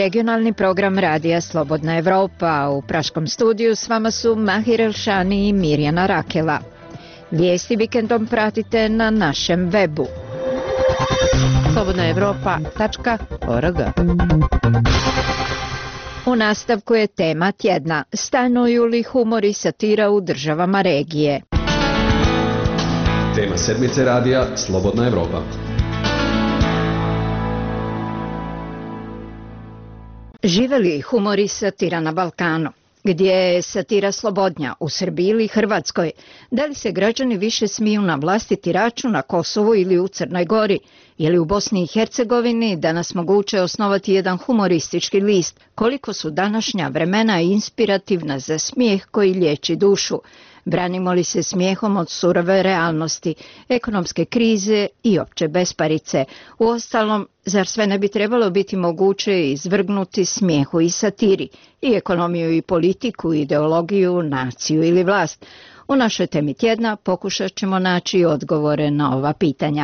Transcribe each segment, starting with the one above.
regionalni program radija Slobodna Evropa. U praškom studiju s vama su Mahir Elšani i Mirjana Rakela. Vijesti vikendom pratite na našem webu slobodnaevropa.org. U nastavku je tema tjedna. Stanuju li humor i satira u državama regije? Tema sedmice radija Slobodna Evropa. Žive li humor i satira na Balkanu? Gdje je satira slobodnja, u Srbiji ili Hrvatskoj? Da li se građani više smiju na vlastiti račun na Kosovu ili u Crnoj Gori? Je li u Bosni i Hercegovini danas moguće osnovati jedan humoristički list? Koliko su današnja vremena inspirativna za smijeh koji liječi dušu? Branimo li se smijehom od surove realnosti, ekonomske krize i opće besparice? Uostalom, zar sve ne bi trebalo biti moguće izvrgnuti smijehu i satiri, i ekonomiju i politiku, ideologiju, naciju ili vlast? U našoj temi tjedna pokušat ćemo naći odgovore na ova pitanja.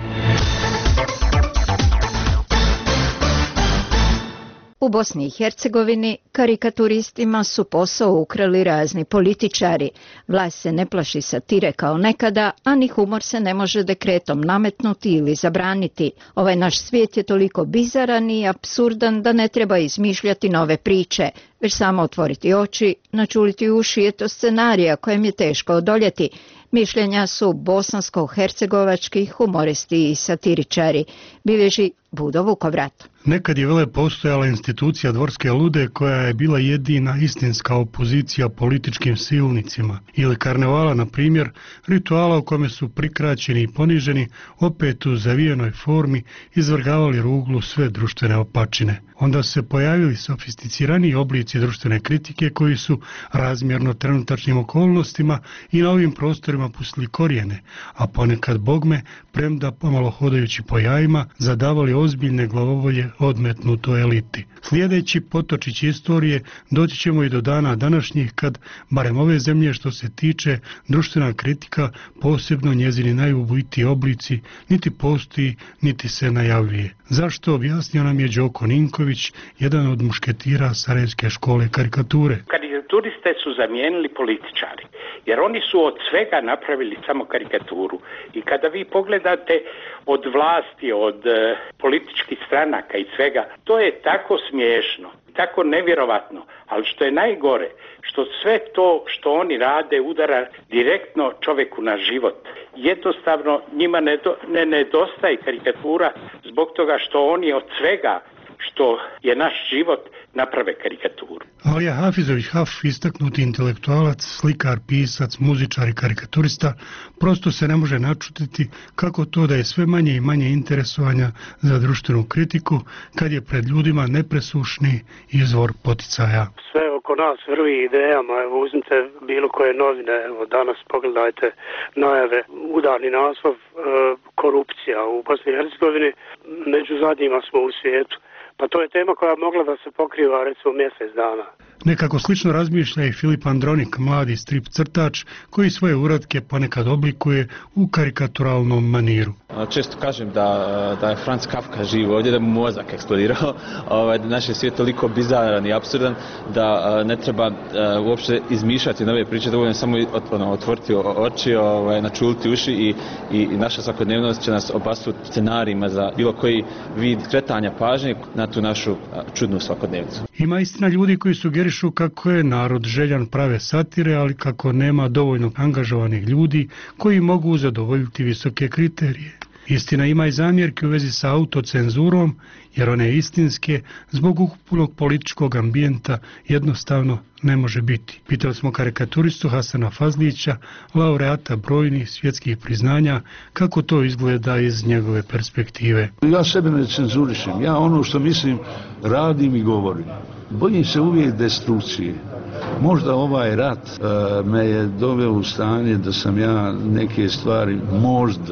U Bosni i Hercegovini karikaturistima su posao ukrali razni političari. Vlast se ne plaši satire kao nekada, a ni humor se ne može dekretom nametnuti ili zabraniti. Ovaj naš svijet je toliko bizaran i apsurdan da ne treba izmišljati nove priče, već samo otvoriti oči, načuliti uši, je to scenarija kojem je teško odoljeti. Mišljenja su bosansko-hercegovački humoristi i satiričari, bilježi Budo Vukovrat. Nekad je vele postojala institucija Dvorske lude koja je bila jedina istinska opozicija političkim silnicima. Ili karnevala, na primjer, rituala u kome su prikraćeni i poniženi, opet u zavijenoj formi izvrgavali ruglu sve društvene opačine. Onda su se pojavili sofisticiraniji oblici društvene kritike koji su razmjerno trenutačnim okolnostima i na ovim prostorima pustili korijene, a ponekad bogme, premda pomalo hodajući po jajima, zadavali ozbiljne glavobolje odmetnutoj eliti. Slijedeći potočić istorije doći ćemo i do dana današnjih kad, barem ove zemlje što se tiče, društvena kritika, posebno njezini najubojitiji oblici, niti postoji, niti se najavljuje. Zašto, objasnio nam je Đoko Ninković, jedan od mušketira Sarajevske škole karikature. Karikaturiste su zamijenili političari, jer oni su od svega napravili samo karikaturu. I kada vi pogledate od vlasti, od političkih stranaka i svega, to je tako smiješno, tako nevjerovatno, ali što je najgore, što sve to što oni rade udara direktno čovjeku na život. Jednostavno njima ne nedostaje karikatura zbog toga što oni od svega što je naš život naprave karikaturu. Alija Hafizović Haf, istaknuti intelektualac, slikar, pisac, muzičar i karikaturista, prosto se ne može načutiti kako to da je sve manje i manje interesovanja za društvenu kritiku kad je pred ljudima nepresušni izvor poticaja. Sve oko nas vrvi idejama, evo uzmite bilo koje novine, evo danas pogledajte najave, udarni naslov, korupcija u Bosni i Hercegovini, među zadnjima smo u svijetu. Pa to je tema koja mogla da se pokriva recimo mjesec dana. Nekako slično razmišlja i Filip Andronik, mladi strip crtač koji svoje uratke ponekad oblikuje u karikaturalnom maniru. Često kažem da je Franz Kafka živ ovdje, da mu mozak eksplodirao, da naš je svijet toliko bizaran i apsurdan da ne treba uopće izmišljati nove priče, dovoljno samo otvoriti oči, načuliti uši i naša svakodnevnost će nas obasuti scenarijima za bilo koji vid kretanja pažnje na tu našu čudnu svakodnevnicu. Ima istina ljudi koji sugerišu kako je narod željan prave satire, ali kako nema dovoljno angažovanih ljudi koji mogu zadovoljiti visoke kriterije. Istina, ima i zamjerke u vezi sa autocenzurom, jer one istinske zbog ukupnog političkog ambijenta jednostavno ne može biti. Pitali smo karikaturistu Hasana Fazlića, laureata brojnih svjetskih priznanja, kako to izgleda iz njegove perspektive. Ja sebe ne cenzurišem, ja ono što mislim radim i govorim. Bojim se uvijek destrukcije. Možda ovaj rat me je doveo u stanje da sam ja neke stvari možda,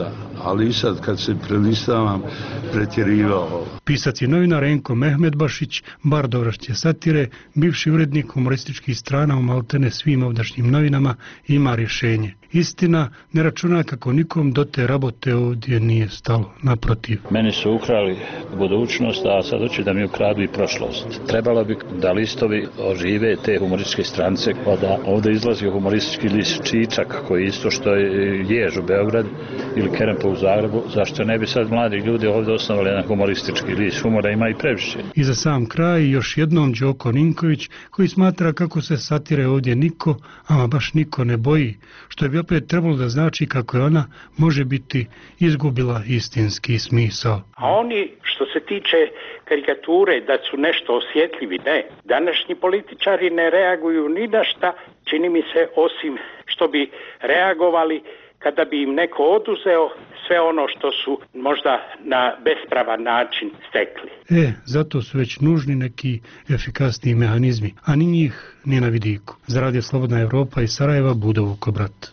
ali i sad kad se prelistavam pretjerivao. Pisac i novinar Renko Mehmedbašić, bar dovršće satire, bivši urednik humorističkih strana u maltene svim ovdašnjim novinama, ima rješenje. Istina, ne računa kako nikom do te rabote ovdje nije stalo, naprotiv. Meni su ukrali budućnost, a sad hoće da mi ukradu i prošlost. Trebalo bi da listovi ožive te humorističke strance, pa da ovdje izlazi humoristički list Čičak, koji isto što je Jež u Beogradu ili Kerempa u Zagrebu, zašto ne bi sad mladi ljudi ovdje osnovali jedan humoristički list? Humora ima i previše. I za sam kraj još jednom Đoko Ninković, koji smatra kako se satire ovdje niko, ama baš niko ne boji, što bi opet trebalo da znači kako je ona, može biti, izgubila istinski smisao. A oni, što se tiče karikature, da su nešto osjetljivi, ne. Današnji političari ne reaguju ni na šta, čini mi se, osim što bi reagovali kada bi im neko oduzeo sve ono što su možda na bespravan način stekli. Zato su već nužni neki efikasniji mehanizmi, a ni njih ni na vidiku. Za Radio Slobodna Evropa iz Sarajeva, Budo Vukobrat.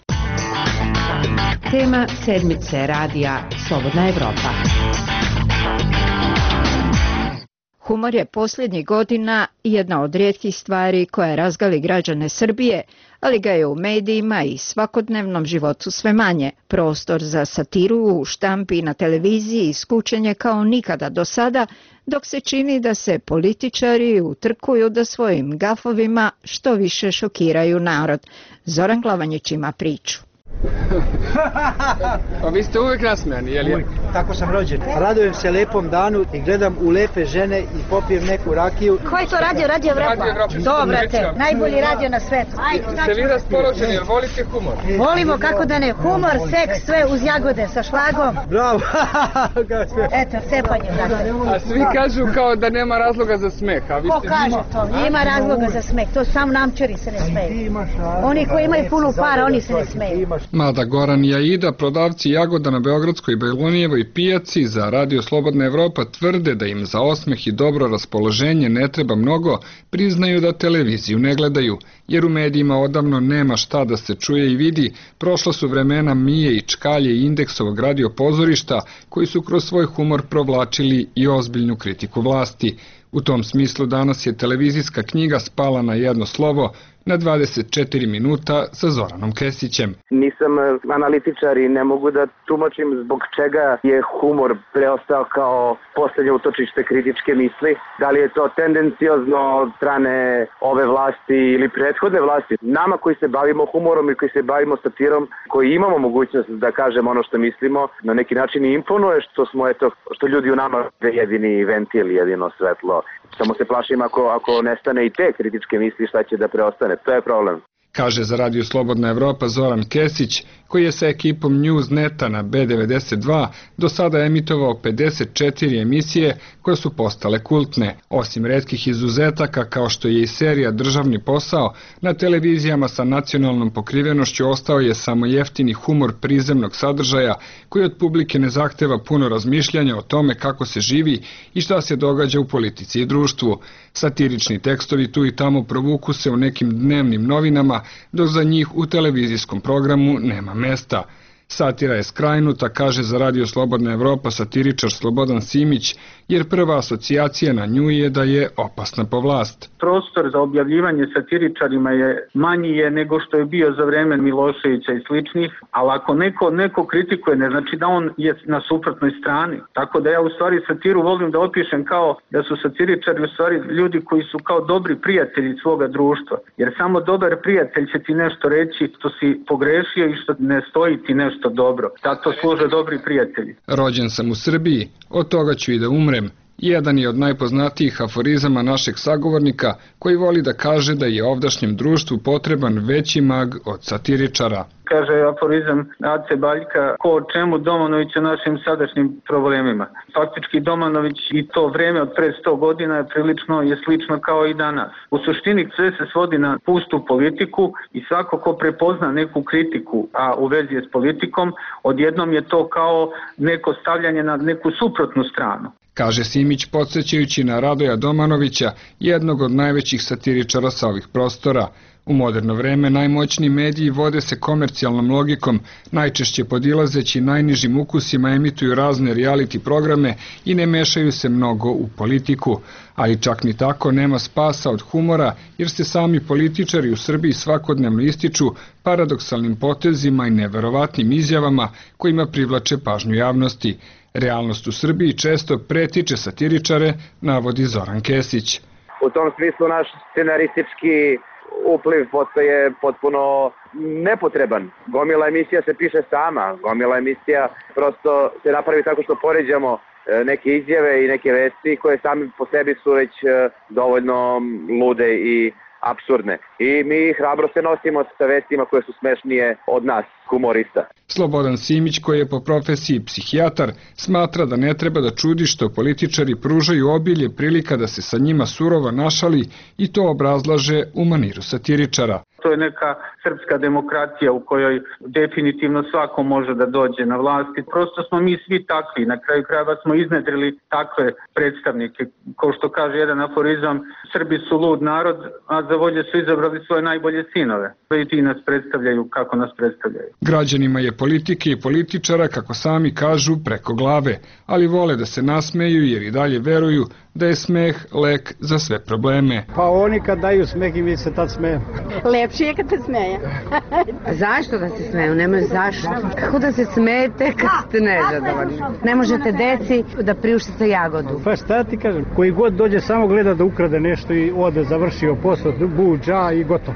Tema sedmice radija Slobodna Evropa. Humor je posljednjih godina jedna od rijetkih stvari koja razgali građane Srbije, ali ga je u medijima i svakodnevnom životu sve manje. Prostor za satiru u štampi i na televiziji iskučen je kao nikada do sada, dok se čini da se političari utrkuju da svojim gafovima što više šokiraju narod. Zoran Glavanjić ima priču. Pa vi ste uvijek nasmejani, jel je? Tako sam rođen. Radujem se lepom danu i gledam u lepe žene i popijem neku rakiju. Ko je to radio? Radio Evropa. Dobro te, najbolji radio na svetu. Ste vi raspoloženi, jel volite humor? Volimo, kako da ne. Humor, seks, sve uz jagode sa šlagom. Bravo. Eto, cepanje, brate. A svi kažu kao da nema razloga za smeh. Ko kaže to? Ima razloga za smeh. To sam namčari se ne smeju. Oni koji imaju puno para, oni se ne smeju. Mada Goran i Aida, prodavci jagoda na Beogradskoj Bajlonijevoj pijaci, za Radio Slobodna Evropa tvrde da im za osmeh i dobro raspoloženje ne treba mnogo, priznaju da televiziju ne gledaju, jer u medijima odavno nema šta da se čuje i vidi. Prošla su vremena Mije i Čkalje i Indeksovog radio pozorišta, koji su kroz svoj humor provlačili i ozbiljnu kritiku vlasti. U tom smislu danas je televizijska knjiga spala na jedno slovo, na 24 minuta sa Zoranom Kesićem. Nisam analitičar i ne mogu da tumačim zbog čega je humor preostao kao posljednje utočište kritičke misli. Da li je to tendenciozno od strane ove vlasti ili prethodne vlasti. Nama koji se bavimo humorom i koji se bavimo satirom, koji imamo mogućnost da kažemo ono što mislimo, na neki način imponuje što ljudi u nama je jedini ventil, jedino svetlo. Samo se plašim ako nestane i te kritičke misli, šta će da preostane. To je problem. Kaže za Radio Slobodna Evropa Zoran Kesić, koji je sa ekipom Newsneta na B92 do sada emitovao 54 emisije koje su postale kultne. Osim retkih izuzetaka kao što je i serija Državni posao, na televizijama sa nacionalnom pokrivenošću ostao je samo jeftini humor prizemnog sadržaja koji od publike ne zahteva puno razmišljanja o tome kako se živi i šta se događa u politici i društvu. Satirični tekstovi tu i tamo provuku se u nekim dnevnim novinama, dok za njih u televizijskom programu nema mesta. Satira je skrajnuta, kaže za Radio Slobodna Evropa satiričar Slobodan Simić, jer prva asocijacija na nju je da je opasna po vlast. Prostor za objavljivanje satiričarima je manji nego što je bio za vreme Miloševića i sličnih, ali ako neko kritikuje, ne znači da on je na suprotnoj strani. Tako da ja u stvari satiru volim da opišem kao da su satiričari u stvari ljudi koji su kao dobri prijatelji svoga društva, jer samo dobar prijatelj će ti nešto reći što si pogrešio i što ne stoji ti nešto dobro. Zato služe dobri prijatelji. Rođen sam u Srbiji, od toga ću i da umrem. Jedan je od najpoznatijih aforizama našeg sagovornika, koji voli da kaže da je ovdašnjem društvu potreban veći mag od satiričara. Kaže aforizam Ace Baljka, ko o čemu, Domanović o našim sadašnjim problemima. Faktički Domanović i to vreme od pre 100 godina je slično kao i danas. U suštini sve se svodi na pustu politiku i svako ko prepozna neku kritiku, a u vezi je s politikom, odjednom je to kao neko stavljanje na neku suprotnu stranu. Kaže Simić podsjećajući na Radoja Domanovića, jednog od najvećih satiričara sa ovih prostora. U moderno vreme najmoćniji mediji vode se komercijalnom logikom, najčešće podilazeći najnižim ukusima emituju razne reality programe i ne mešaju se mnogo u politiku. Ali čak ni tako nema spasa od humora, jer se sami političari u Srbiji svakodnevno ističu paradoksalnim potezima i neverovatnim izjavama kojima privlače pažnju javnosti. Realnost u Srbiji često pretiče satiričare, navodi Zoran Kesić. U tom smislu naš scenaristički upliv postaje potpuno nepotreban. Gomila emisija se piše sama, gomila emisija prosto se napravi tako što poređamo neke izjave i neke vesti koje sami po sebi su već dovoljno lude i apsurdne. I mi hrabro se nosimo sa vestima koje su smešnije od nas, humorista. Slobodan Simić, koji je po profesiji psihijatar, smatra da ne treba da čudi što političari pružaju obilje prilika da se sa njima surovo našali i to obrazlaže u maniru satiričara. To je neka srpska demokratija u kojoj definitivno svako može da dođe na vlast. Prosto smo mi svi takvi. Na kraju krajeva smo iznedrili takve predstavnike. Kao što kaže jedan aforizam, Srbi su lud narod, a za volje su izabrali svoje najbolje sinove. I ti nas predstavljaju kako nas predstavljaju. Građanima je politike i političara, kako sami kažu, preko glave, ali vole da se nasmeju jer i dalje veruju da je smeh lek za sve probleme. Pa oni kad daju smeh i mi se tad smejemo. Lepše je kad se smeje. Zašto da se smeju? Nemaju zašto. Kako da se smete kad ste nezadovoljni? Ne možete deci da priuštite jagodu. Pa šta ti kažem, koji god dođe samo gleda da ukrade nešto i ode, završio posao, buđa i gotovo.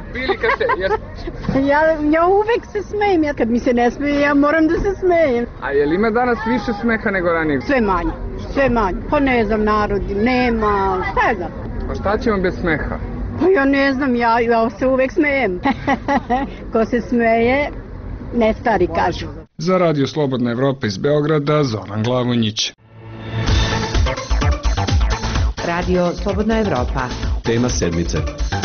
Ja uvek se smejem, ja kad mi se ne smeje, ja moram da se smejem. A je li ima danas više smeha nego ranije? Sve manje. Pa ne znam, narodi, nema, šta je znam. Pa šta ćemo bez smeha? Pa ja ne znam, ja se uvek smejem. Ko se smeje, ne stari kažu. Za Radio Slobodna Evropa iz Beograda, Zoran Glavonjić. Radio Slobodna Evropa. Tema sedmice.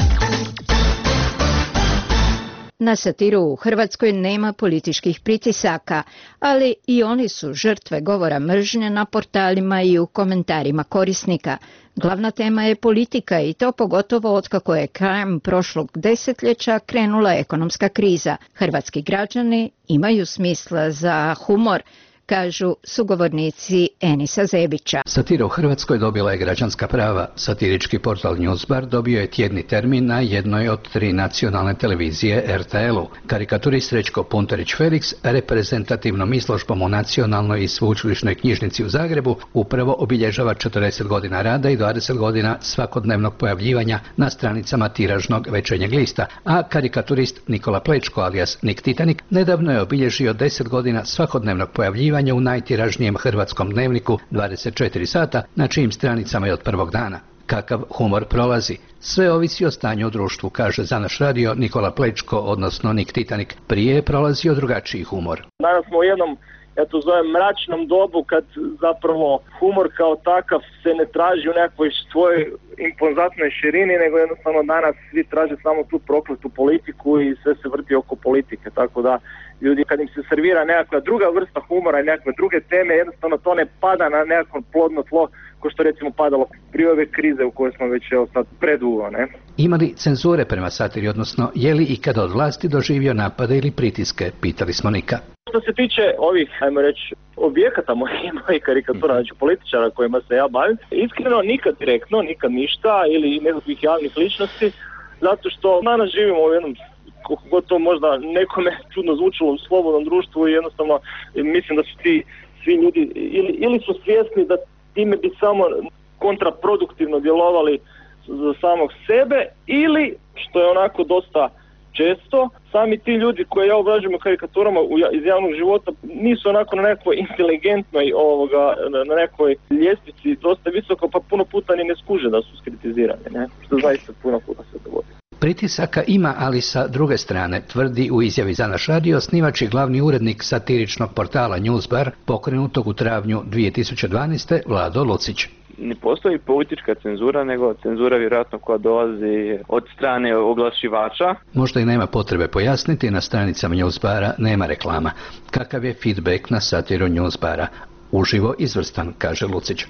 Na satiru u Hrvatskoj nema političkih pritisaka, ali i oni su žrtve govora mržnje na portalima i u komentarima korisnika. Glavna tema je politika i to pogotovo otkako je krajem prošlog desetljeća krenula ekonomska kriza. Hrvatski građani imaju smisla za humor, kažu sugovornici Enisa Zebića. Satira u Hrvatskoj dobila je građanska prava. Satirički portal Newsbar dobio je tjedni termin na jednoj od 3 nacionalne televizije RTL-u. Karikaturist Srećko Punterić Felix reprezentativnom izložbom u Nacionalnoj i sveučilišnoj knjižnici u Zagrebu upravo obilježava 40 godina rada i 20 godina svakodnevnog pojavljivanja na stranicama tiražnog Večernjeg lista, a karikaturist Nikola Plečko alias Nik Titanik nedavno je obilježio 10 godina svakodnevnog pojavljivanja u najtiražnijem hrvatskom dnevniku 24 sata, na čijim stranicama je od prvog dana. Kakav humor prolazi? Sve ovisi o stanju u društvu, kaže za naš radio Nikola Plečko, odnosno Nik Titanik. Prije je prolazio drugačiji humor. Danas smo u jednom, ja to zovem, mračnom dobu kad zapravo humor kao takav se ne traži u nekoj svojoj impozantnoj širini, nego jednostavno danas svi traže samo tu prokletu politiku i sve se vrti oko politike, tako da ljudi kad im se servira nekakva druga vrsta humora i nekakve druge teme, jednostavno to ne pada na nekakvo plodno tlo ko što recimo padalo prije ove krize u kojoj smo već sad predugo, ne? Ima li cenzure prema satiri, odnosno je li ikada od vlasti doživio napade ili pritiske, pitali smo Nika. Što se tiče ovih, ajmo reći, objekata mojih karikatura, znači političara kojima se ja bavim, iskreno nikad direktno, nikad ništa ili nekakvih javnih ličnosti, zato što danas živimo u jednom, koliko god to možda nekome čudno zvučilo, u slobodnom društvu i jednostavno mislim da su ti svi ljudi ili su svjesni da time bi samo kontraproduktivno djelovali za samog sebe ili, što je onako dosta često, sami ti ljudi koje ja obrađujem karikaturama iz javnog života nisu onako na nekoj inteligentnoj na nekoj ljestvici dosta visoko, pa puno puta ni ne skuže da su skritizirani, ne? Što zaista puno puta se dogodi. Pritisaka ima, ali sa druge strane, tvrdi u izjavi za naš radio osnivač i glavni urednik satiričnog portala Newsbar, pokrenutog u travnju 2012. Vlado Lucić. Ne postoji politička cenzura, nego cenzura vjerojatno koja dolazi od strane oglašivača. Možda i nema potrebe pojasniti, na stranicama Newsbara nema reklama. Kakav je feedback na satiru Newsbara? Uživo izvrstan, kaže Lucić.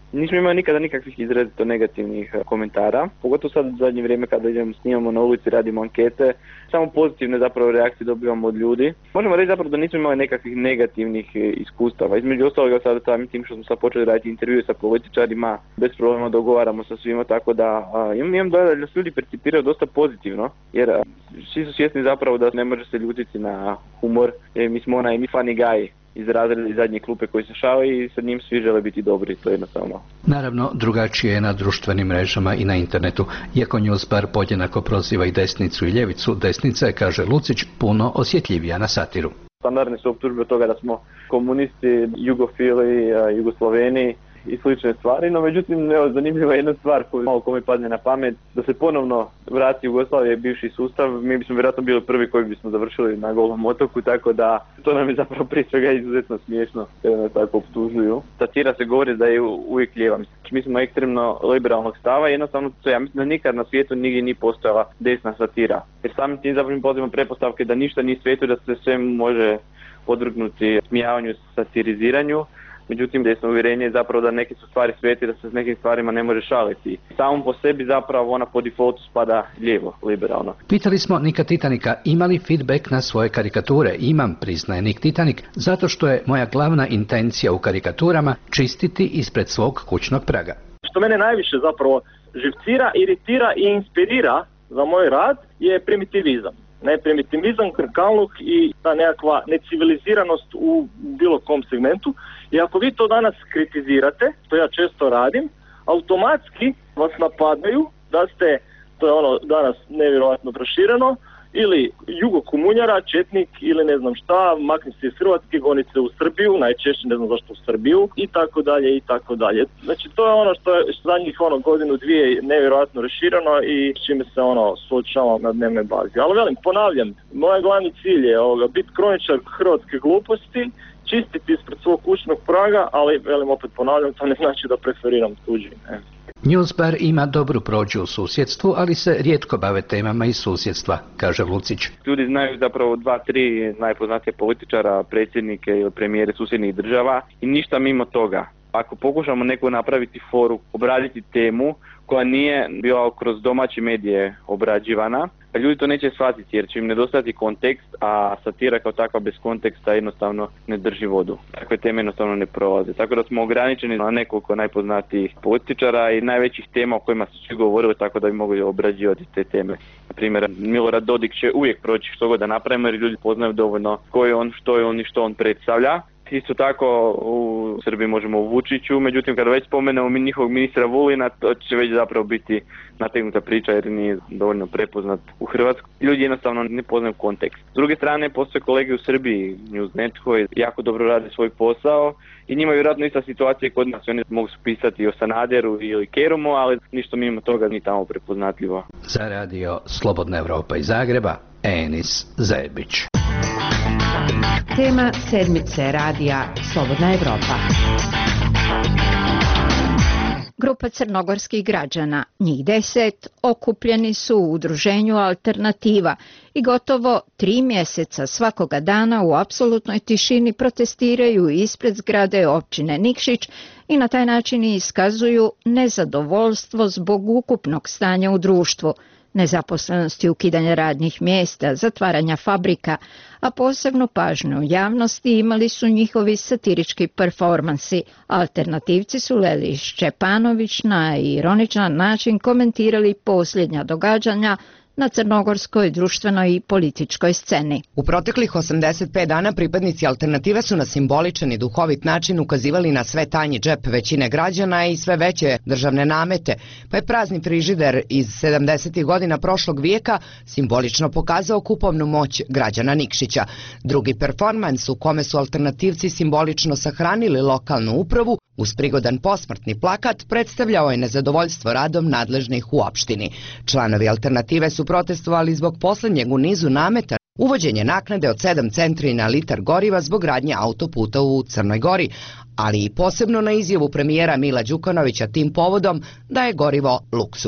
Nismo imali nikada nikakvih izrazito negativnih komentara, pogotovo sad u zadnje vrijeme kada snimamo na ulici, radimo ankete, samo pozitivne zapravo reakcije dobivamo od ljudi. Možemo reći zapravo da nismo imali nekakvih negativnih iskustava. Između ostaloga sada samim tim što smo sad počeli raditi intervjue sa političarima, bez problema dogovaramo sa svima, tako da imam dojam da nas ljudi percipiraju dosta pozitivno, jer svi su svjesni zapravo da ne može se ljutiti na humor, jer mi smo onaj funny guy iz razreda iz zadnje klupe koji se šale i sa njim svi žele biti dobri, to je jednostavno. Naravno, drugačije je na društvenim mrežama i na internetu. Iako Newsbar podjednako proziva i desnicu i ljevicu, desnica je, kaže Lucić, puno osjetljivija na satiru. Standardne su optužbe od toga da smo komunisti, jugofili, jugosloveni i slične stvari, no međutim zanimljiva je jedna stvar koju malo kome padne na pamet, da se ponovno vrati Jugoslavije bivši sustav, mi bismo vjerojatno bili prvi koji bismo završili na Golom otoku, tako da to nam je zapravo prije svega izuzetno smiješno kada nas tako optužuju. Satira se govori da je uvijek lijeva. Mi smo ekstremno liberalnog stava i jednostavno to ja mislim da nikad na svijetu nigdje nije postojala desna satira. Jer samim tim zapravo pozivamo pretpostavke da ništa nije svijetu, da se sve može podvrgnuti smijavanju, satiriziranju. Međutim, desno uvjerenje je zapravo da neke su stvari sveti, da se s nekim stvarima ne može šaliti. Samom po sebi zapravo ona po defaultu spada lijevo, liberalno. Pitali smo Nika Titanika ima li feedback na svoje karikature. Imam, priznaje Nik Titanik, zato što je moja glavna intencija u karikaturama čistiti ispred svog kućnog praga. Što mene najviše zapravo živcira, iritira i inspirira za moj rad je primitivizam. Primitivizam, krkaluk i ta nekakva neciviliziranost u bilo kom segmentu. I ako vi to danas kritizirate, to ja često radim, automatski vas napadaju da ste, to je ono danas nevjerojatno prošireno, ili jugokomunjara, četnik ili ne znam šta, makni se iz Hrvatske, goni se u Srbiju, najčešće ne znam zašto u Srbiju i tako dalje i tako dalje. Znači to je ono što je zadnjih godinu, dvije nevjerojatno rašireno i s čime se suočavam na dnevnoj bazi. Ali ponavljam, moj glavni cilj je biti kroničar hrvatske gluposti, čistiti ispred svog kućnog praga, ali opet ponavljam, to ne znači da preferiram tuđi. Newsbar ima dobru prođu u susjedstvu, ali se rijetko bave temama iz susjedstva, kaže Lucić. Ljudi znaju zapravo 2-3 najpoznatije političara, predsjednike ili premijere susjednih država i ništa mimo toga. Ako pokušamo neko napraviti foru, obraditi temu koja nije bila kroz domaće medije obrađivana, ljudi to neće shvatiti jer će im nedostati kontekst, a satira kao takva bez konteksta jednostavno ne drži vodu. Takve teme jednostavno ne prolaze. Tako da smo ograničeni na nekoliko najpoznatijih političara i najvećih tema o kojima su svi govorili tako da bi mogli obrađivati te teme. Na primjer, Milorad Dodik će uvijek proći što god da napravimo jer ljudi poznaju dovoljno ko je on, što je on i što on predstavlja. Isto tako u Srbiji možemo u Vučiću, međutim kada već spomenemo njihovog ministra Vulina, to će već zapravo biti nategnuta priča jer nije dovoljno prepoznat u Hrvatskoj. Ljudi jednostavno ne poznaju kontekst. S druge strane, postoje kolege u Srbiji, Newsnet, koji jako dobro rade svoj posao i njima je vjerojatno ista situacija kod nas. Oni mogu pisati o Sanaderu ili Kerumu, ali ništa mimo toga nije tamo prepoznatljivo. Za radio Slobodna Evropa iz Zagreba, Enis Zebić. Tema sedmice radija Slobodna Evropa. Grupa crnogorskih građana, njih 10, okupljeni su u udruženju Alternativa i gotovo 3 mjeseca svakoga dana u apsolutnoj tišini protestiraju ispred zgrade općine Nikšić i na taj način iskazuju nezadovoljstvo zbog ukupnog stanja u društvu, nezaposlenosti, ukidanja radnih mjesta, zatvaranja fabrika, a posebnu pažnju javnosti imali su njihovi satirički performansi. Alternativci su Leli Šćepanović na ironičan način komentirali posljednja događanja na crnogorskoj društvenoj i političkoj sceni. U proteklih 85 dana pripadnici Alternative su na simboličan i duhovit način ukazivali na sve tanji džep većine građana i sve veće državne namete, pa je prazni frižider iz 70. godina prošlog vijeka simbolično pokazao kupovnu moć građana Nikšića. Drugi performans u kome su alternativci simbolično sahranili lokalnu upravu uz prigodan posmrtni plakat predstavljao je nezadovoljstvo radom nadležnih u opštini. Članovi Alternative su protestovali zbog posljednjeg u nizu nameta uvođenje naknade od 7 centri na litar goriva zbog gradnje autoputa u Crnoj Gori, ali i posebno na izjavu premijera Mila Đukanovića tim povodom da je gorivo luksuz.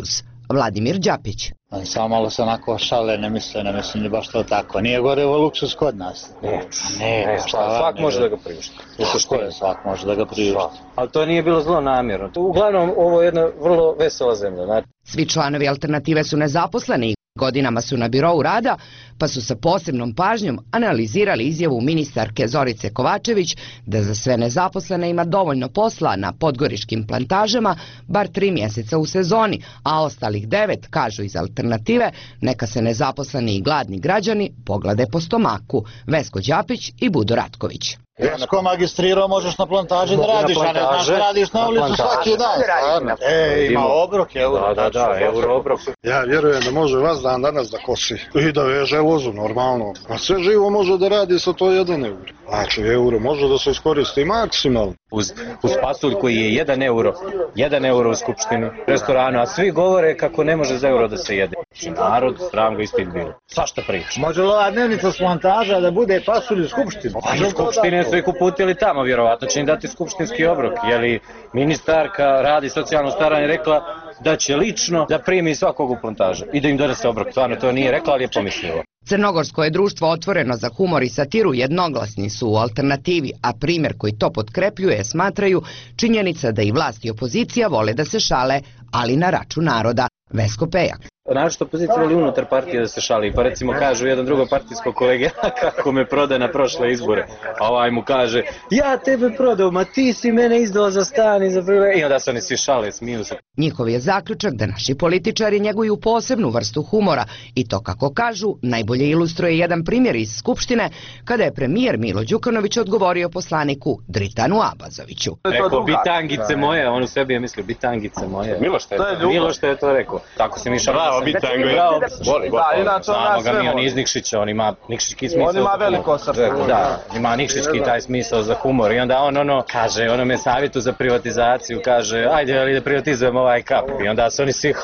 Vladimir Đapić. Samo malo se onako šale, ne mislim ni baš to tako. Nije gorevo luksuz kod nas. Ne, svak može da ga priušti. Svak može da ga priušti. Ali to nije bilo zlonamjerno. Uglavnom, ovo je jedna vrlo vesela zemlja. Svi članovi Alternative su nezaposleni. Godinama su na birou rada, pa su sa posebnom pažnjom analizirali izjavu ministarke Zorice Kovačević da za sve nezaposlene ima dovoljno posla na podgoričkim plantažama, bar 3 mjeseca u sezoni, a ostalih 9, kažu iz Alternative, neka se nezaposleni i gladni građani poglede po stomaku. Vesko Đapić i Budo Ratković. Vesko magistrirao možeš na plantaži da radiš, a ne znaš da radiš na ulicu svaki dan. Ima obrok, euro. Da, euro obrok. Ja vjerujem da može vas danas da kosi i da veže lozu normalno. A sve živo može da radi sa to 1 euro. Znači euro može da se iskoristi maksimalno. Uz pasulj koji je 1 euro u skupštini, restoranu, a svi govore kako ne može za euro da se jede. Narod, sram ga ispit bilo. Svašta priča. Može li ova dnevnica s plantaža da bude pasulj u skupštini? U skupštine su ih uputili tamo, vjerovatno će im dati skupštinski obrok. Jeli ministarka radi socijalno staranje rekla da će lično da primi svakog u plantažu i da im donese obrok. Stvarno to nije rekla, ali je pomislila. Crnogorsko je društvo otvoreno za humor i satiru, jednoglasni su u Alternativi, a primjer koji to potkrepljuje smatraju činjenica da i vlast i opozicija vole da se šale, ali na račun naroda. Vesko Pejak. Našto opozicija voli unutar partije da se šali, pa recimo kažu jedan drugo partijsko kolege kako me proda na prošle izbore, a ovaj mu kaže ja tebe prodao, ma ti si mene izdao za stan i za prve, i onda se oni svi šale, smiju se. Njihov je zaključak da naši političari njeguju posebnu vrstu humora i to, kako kažu, najbolje ilustruje jedan primjer iz Skupštine kada je premijer Milo Đukanović odgovorio poslaniku Dritanu Abazoviću. Rekao bitangice moje, on u sebi je mislio bitangice moje. Miloš je to rekao. Tako se mi šalimo. Znamo ga mi, on iz Nikšića, on ima nikšićki smisao. On ima veliko srce. Da, ima nikšićki taj smisao za humor i onda on kaže, me savjetu za privatizaciju, kaže, ajde ali da privatizujemo ovaj kap. I onda su oni svi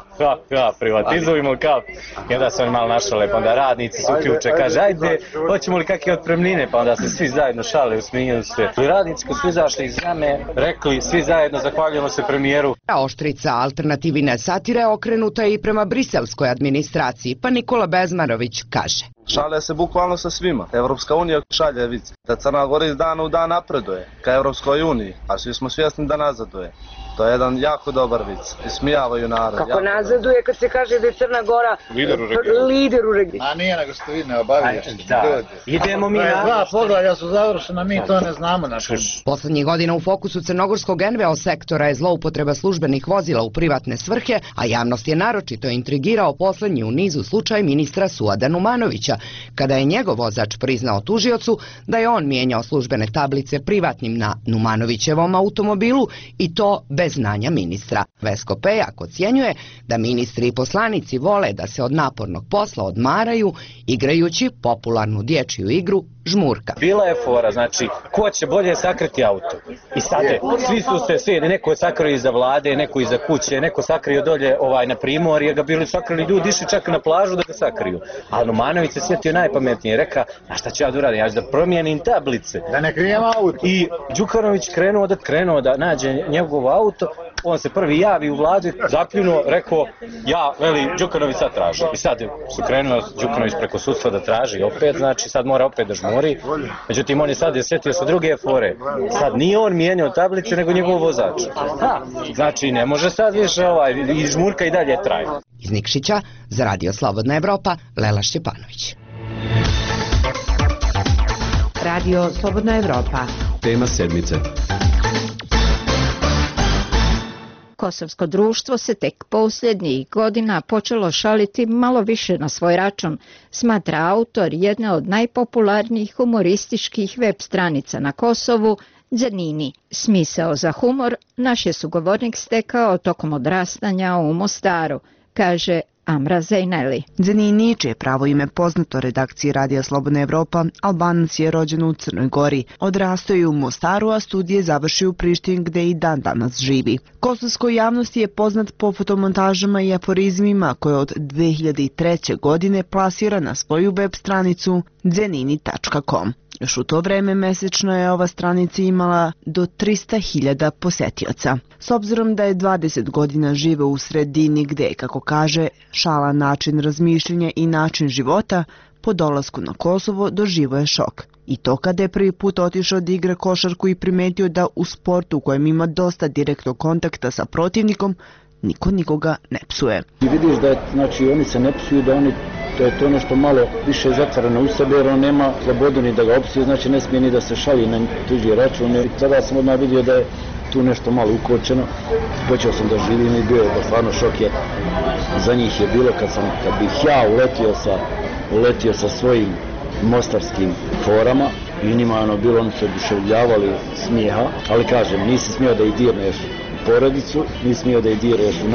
privatizujemo kap. I onda su oni malo našale, pa onda radnici se uključe, kaže, ajde, hoćemo li kakve otpremnine, pa onda se svi zajedno šale, usmiju se. Radnici koji su izašli iz jame, rekli, svi zajedno zahvaljujemo se premijeru. Oštrica alternativne satire okrenuta je i prema briselskoj administraciji, pa Nikola Bezmarović kaže. Šale se bukvalno sa svima. Evropska unija šalje vic da Crna Gora iz dana u dan napreduje ka Evropskoj uniji, a svi smo svjesni da nazaduje. To je jedan jako dobar vic. Ismijavaju narod. Kako nazaduje kad se kaže da je Crna Gora lider u regiji? A nije, nego ste vi ne obaviješti. Idemo mi na... Dva poglavlja su završena, mi to ne znamo. Poslednjih godina u fokusu crnogorskog NVO sektora je zloupotreba službenih vozila u privatne svrhe, a javnost je naročito intrigirao poslednji u nizu slučaj ministra Suada Numanovića, kada je njegov vozač priznao tužiocu da je on mijenjao službene tablice privatnim na Numanovićevom automobilu i to bez znanja ministra. Vesko Pejak ocjenjuje da ministri i poslanici vole da se od napornog posla odmaraju igrajući popularnu dječju igru žmurka. Bila je fora, znači, ko će bolje sakriti auto? I sad svi su se, neko je sakrio iza vlade, neko iza kuće, neko sakrio dolje na primorje, ga bili sakrili ljudi, išli čak na plažu da ga sakriju. A Numanović se sjetio najpametnije, reka, a šta ću ja da uradim, ja ću da promijenim tablice. Da ne krijem auto. I Đukanović krenuo da nađe njegov auto, on se prvi javi u vladu, zapljunuo, rekao, Đukanović sad traži. I sad su krenuo Đukanović preko sudstva da traži opet, znači sad mora opet da žmuri. Međutim, on je sad sjetio sa druge fore. Sad nije on mijenjao tablice, nego njegov vozač. Znači, ne može sad više i žmurka i dalje traje. Iz Nikšića, za Radio Slobodna Evropa, Lela Šćepanović. Radio Slobodna Evropa. Tema sedmice. Kosovsko društvo se tek posljednjih godina počelo šaliti malo više na svoj račun, smatra autor jedne od najpopularnijih humorističkih web stranica na Kosovu, Dzenini. Smisao za humor naš je sugovornik stekao tokom odrastanja u Mostaru, kaže Amra Zejneli. Dzenini, čije pravo ime poznato redakciji Radija Slobodna Evropa, Albanac je rođen u Crnoj Gori. Odrastao je u Mostaru, a studije završio u Prištini gde i dan danas živi. Kosovskoj javnosti je poznat po fotomontažama i aforizmima koje od 2003. godine plasira na svoju web stranicu dzenini.com. Još u to vreme mesečno je ova stranica imala do 300.000 posetioca. S obzirom da je 20 godina žive u sredini gde, kako kaže, šala način razmišljanja i način života, po dolasku na Kosovo doživo je šok. I to kada je prvi put otišao da igra košarku i primetio da u sportu u kojem ima dosta direktnog kontakta sa protivnikom, niko nikoga ne psuje. I vidiš da znači, oni se ne psuju, da je to nešto malo više zatvoreno u sebe, jer on nema slobodu ni da ga opsuje, znači ne smije ni da se šali na tuđi račun. I tada sam odmah vidio da je tu nešto malo ukočeno. Počeo sam da živim i bio je stvarno šok, jer za njih je bilo kad bih ja uletio sa svojim mostarskim forama i njima ono bilo, oni se oduševljavali smijeha, ali kažem, nisi smio da ih dirneš u porodicu, nisi smio da ih dirneš u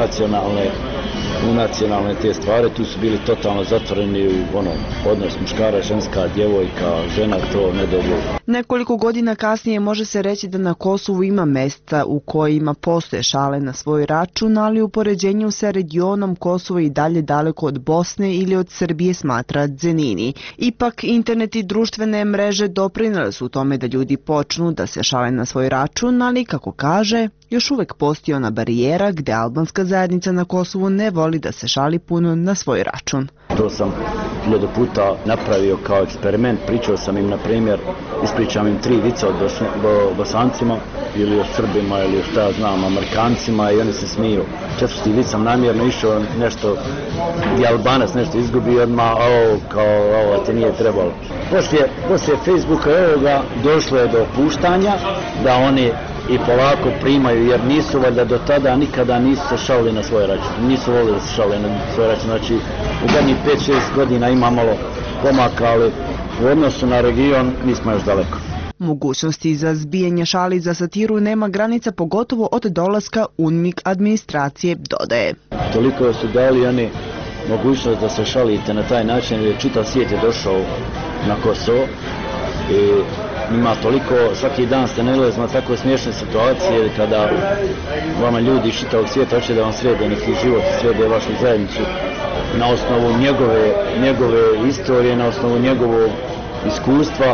nacionalne te stvari, tu su bili totalno zatvoreni u odnos muškara, ženska, djevojka, žena, to ne dobro. Nekoliko godina kasnije može se reći da na Kosovu ima mesta u kojima postoje šale na svoj račun, ali u poređenju sa regionom Kosovo i dalje daleko od Bosne ili od Srbije, smatra Dženini. Ipak, internet i društvene mreže doprinele su u tome da ljudi počnu da se šale na svoj račun, ali, kako kaže, još uvek postoji ona barijera gde albanska zajednica na Kosovu ne voli da se šali puno na svoj račun. To sam 1000 puta napravio kao eksperiment, pričao sam im, na primjer, ispričam im 3 vica o Bosancima ili o Srbima ili o šta znam, Amerikancima, i oni se smiju. 4. vic sam namjerno išao nešto gdje Albanac nešto izgubi, odmah ovo te nije trebalo. Poslije Facebooka ovoga došlo je do opuštanja da oni i polako primaju, jer nisu valjda do tada nikada nisu se šalili na svoj račun. Nisu volili da se šalili na svoj račun. Znači, u zadnjih 5-6 godina ima malo pomaka, ali u odnosu na region mi smo još daleko. Mogućnosti za zbijanje šali za satiru nema granica, pogotovo od dolaska UNMIK administracije, dodaje. Toliko su dali oni mogućnost da se šalite na taj način, jer čitav svijet je došao na Kosovo i ima toliko, svaki dan ste nailazili na tako smiješne situacije kada vama ljudi iz čitavog svijeta hoće da vam srede neki život, srede vašu zajednicu na osnovu njegove istorije, na osnovu njegovog iskustva.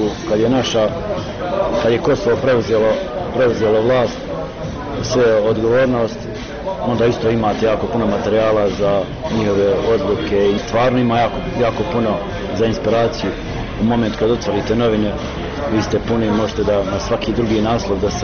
Kad je Kosovo preuzelo vlast, sve odgovornost, onda isto imate jako puno materijala za njihove odluke i stvarno ima jako puno za inspiraciju. U moment kad otvorite novine, vi ste puni, možete da na svaki drugi naslov da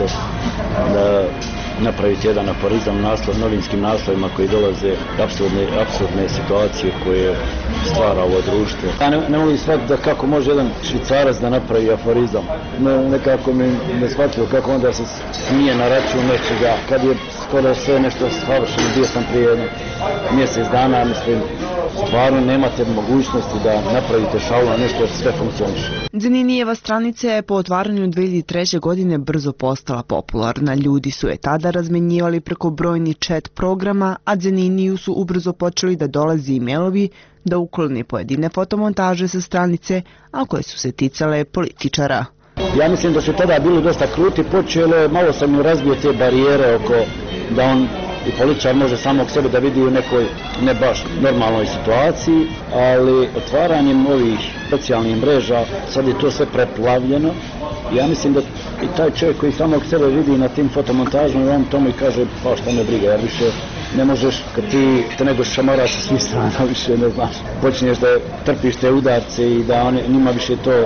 napravite jedan aforizam, novinskim naslovima koji dolaze, apsurdne situacije koje stvara ovo društvo. Ja ne mogu shvatiti da kako može jedan Švicarac da napravi aforizam. Nekako mi ne shvatilo kako onda se smije na račun nečega, kad je skoro sve nešto savršeno. Bio sam prije mjesec dana, mislim, stvarno nemate mogućnosti da napravite šalu na nešto jer sve funkcioniše. Dženinijeva stranica je po otvaranju 2003. godine brzo postala popularna. Ljudi su je tada razmenjivali preko brojnih chat programa, a Dženiniju su ubrzo počeli da dolazi e-mailovi da ukloni pojedine fotomontaže sa stranice, a koje su se ticale političara. Ja mislim da su tada bili dosta kruti, počelo malo sam im razbio te barijere oko da on i političar može samog sebe da vidi u nekoj ne baš normalnoj situaciji, ali otvaranjem ovih socijalnih mreža sad je to sve preplavljeno. Ja mislim da i taj čovjek koji samog sebe vidi na tim fotomontažama, on tomu i kaže pa šta me briga, jer više ne možeš, kad ti te nego šamaraš sa svih strana, više ne znaš. Počinješ da trpiš te udarce i da njima više to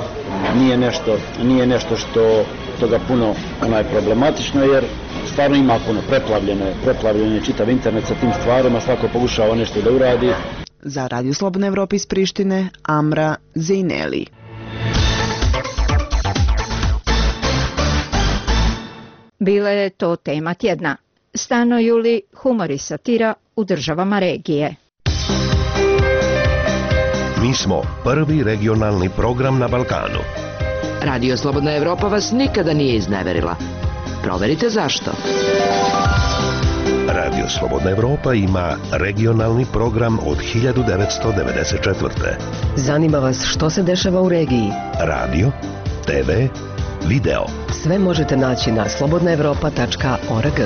nije nešto što toga puno problematično, jer stvarno ima puno preplavljeno je čitav internet sa tim stvarima, svako pokušava nešto da uradi. Za Radio Slobodna Evropa iz Prištine, Amra Zejneli. Bila je to tema tjedna. Stanuju li humor i satira u državama regije? Mi smo prvi regionalni program na Balkanu. Radio Slobodna Evropa vas nikada nije izneverila. Proverite zašto. Radio Slobodna Evropa ima regionalni program od 1994. Zanima vas što se dešava u regiji? Radio, TV, video. Sve možete naći na slobodnaevropa.org.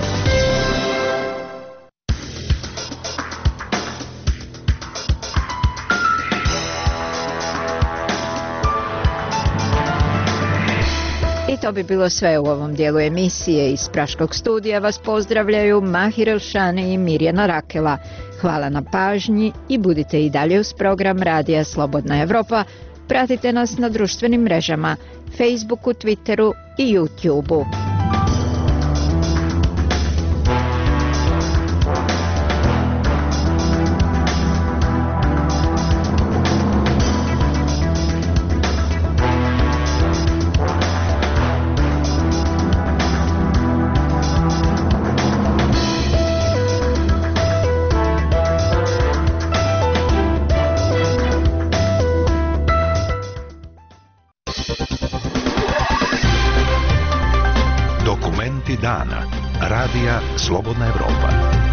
I to bi bilo sve u ovom dijelu emisije. Iz Praškog studija vas pozdravljaju Mahir Elšani i Mirjana Rakela. Hvala na pažnji i budite i dalje uz program Radija Slobodna Evropa. Pratite nas na društvenim mrežama, Facebooku, Twitteru i YouTubeu. Dana. Radija Slobodna Evropa.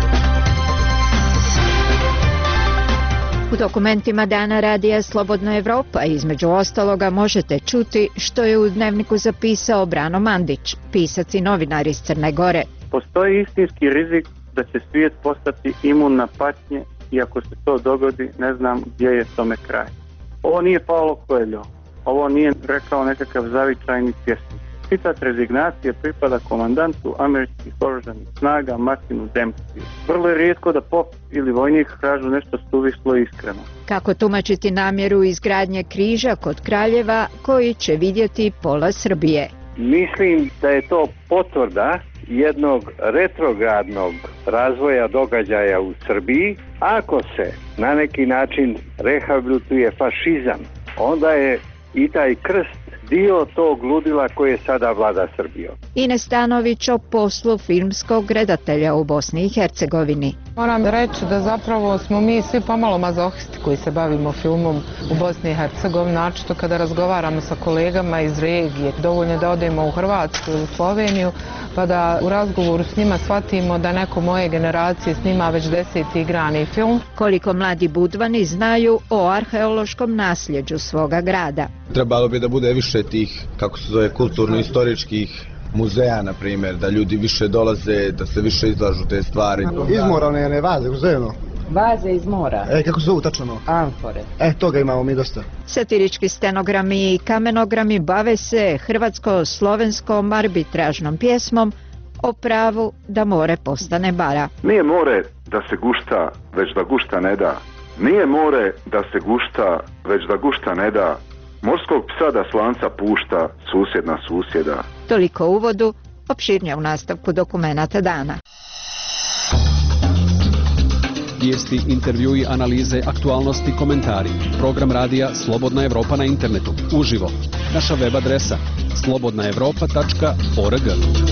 U dokumentima Dana Radija Slobodna Evropa između ostaloga možete čuti što je u dnevniku zapisao Brano Mandić, pisac i novinar iz Crne Gore. Postoji istinski rizik da će svijet postati imun na patnje i ako se to dogodi, ne znam gdje je tome kraj. Ovo nije Paulo Coelho, ovo nije rekao nekakav zavičajni pjesnik. Citat rezignacije pripada komandantu američkih oružanih snaga Martinu Dempsey. Vrlo je rijetko da pop ili vojnik kažu nešto suvislo i iskreno. Kako tumačiti namjeru izgradnje križa kod Kraljeva koji će vidjeti pola Srbije? Mislim da je to potvrda jednog retrogradnog razvoja događaja u Srbiji. Ako se na neki način rehabilituje fašizam, onda je i taj krst dio tog ludila koje sada vlada Srbijom. Ines Stanović o poslu filmskog redatelja u Bosni i Hercegovini. Moram reći da zapravo smo mi svi pomalo mazohisti koji se bavimo filmom u Bosni i Hercegovini, naročito kada razgovaramo sa kolegama iz regije. Dovoljno da odemo u Hrvatsku ili Sloveniju, pa da u razgovoru s njima shvatimo da neko moje generacije snima već 10. igrani film. Koliko mladi Budvani znaju o arheološkom nasljeđu svoga grada. Trebalo bi da bude više tih, kako se zove, kulturno-istoričkih muzeja, na primjer, da ljudi više dolaze, da se više izlažu te stvari. Izmoralne ne vaze, uzemno. Vaze iz mora. Kako se zovu tačno? Amfore. Toga imamo mi dosta. Satirički stenogrami i kamenogrami bave se hrvatsko-slovenskom arbitražnom pjesmom o pravu da more postane bara. Nije more da se gušta, već da gušta ne da. Nije more da se gušta, već da gušta ne da. Morskog psa da slanca pušta susjedna susjeda. Toliko u uvodu, opširnije u nastavku dokumenata dana. Vijesti, intervjui, analize, aktualnosti, komentari. Program radija Slobodna Evropa na internetu. Uživo. Naša web adresa slobodnaevropa.org.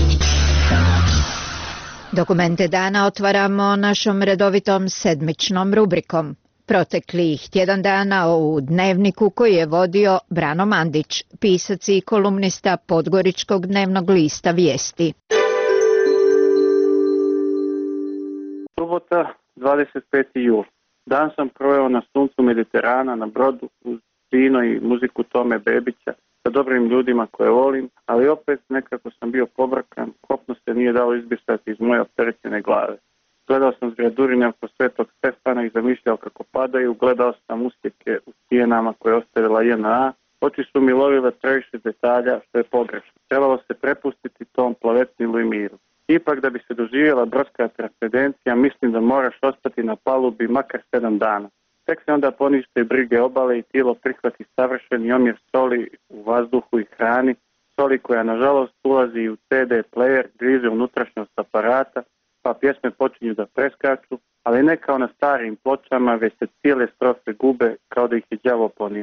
Dokumente dana otvaramo našom redovitom sedmičnom rubrikom. Proteklih tjedan dana u dnevniku koji je vodio Brano Mandić, pisac i kolumnista Podgoričkog dnevnog lista Vijesti. Subota, 25. jul. Dan sam proveo na suncu Mediterana na brodu uz vino i muziku Tome Bebića sa dobrim ljudima koje volim, ali opet nekako sam bio pobrkan, kopno se nije dalo izbrisati iz moje opterećene glave. Gledao sam zgradurine oko Svetog Stefana i zamišljao kako padaju, gledao sam usjeke u stijenama koje je ostavila JNA, oči su mi lovile previše detalja što je pogrešno. Trebalo se prepustiti tom plavetnilu i miru. Ipak da bi se doživjela brodska transcendencija, mislim da moraš ostati na palubi makar 7 dana. Tek se onda ponište brige obale i tijelo prihvati savršeni omjer soli u vazduhu i hrani, soli koja nažalost ulazi u CD player, grize unutrašnjost aparata, pa pjesme počinju da preskaču, ali ne kao na starim pločama, već se cijele strofe gube kao da ih je đavo ponio.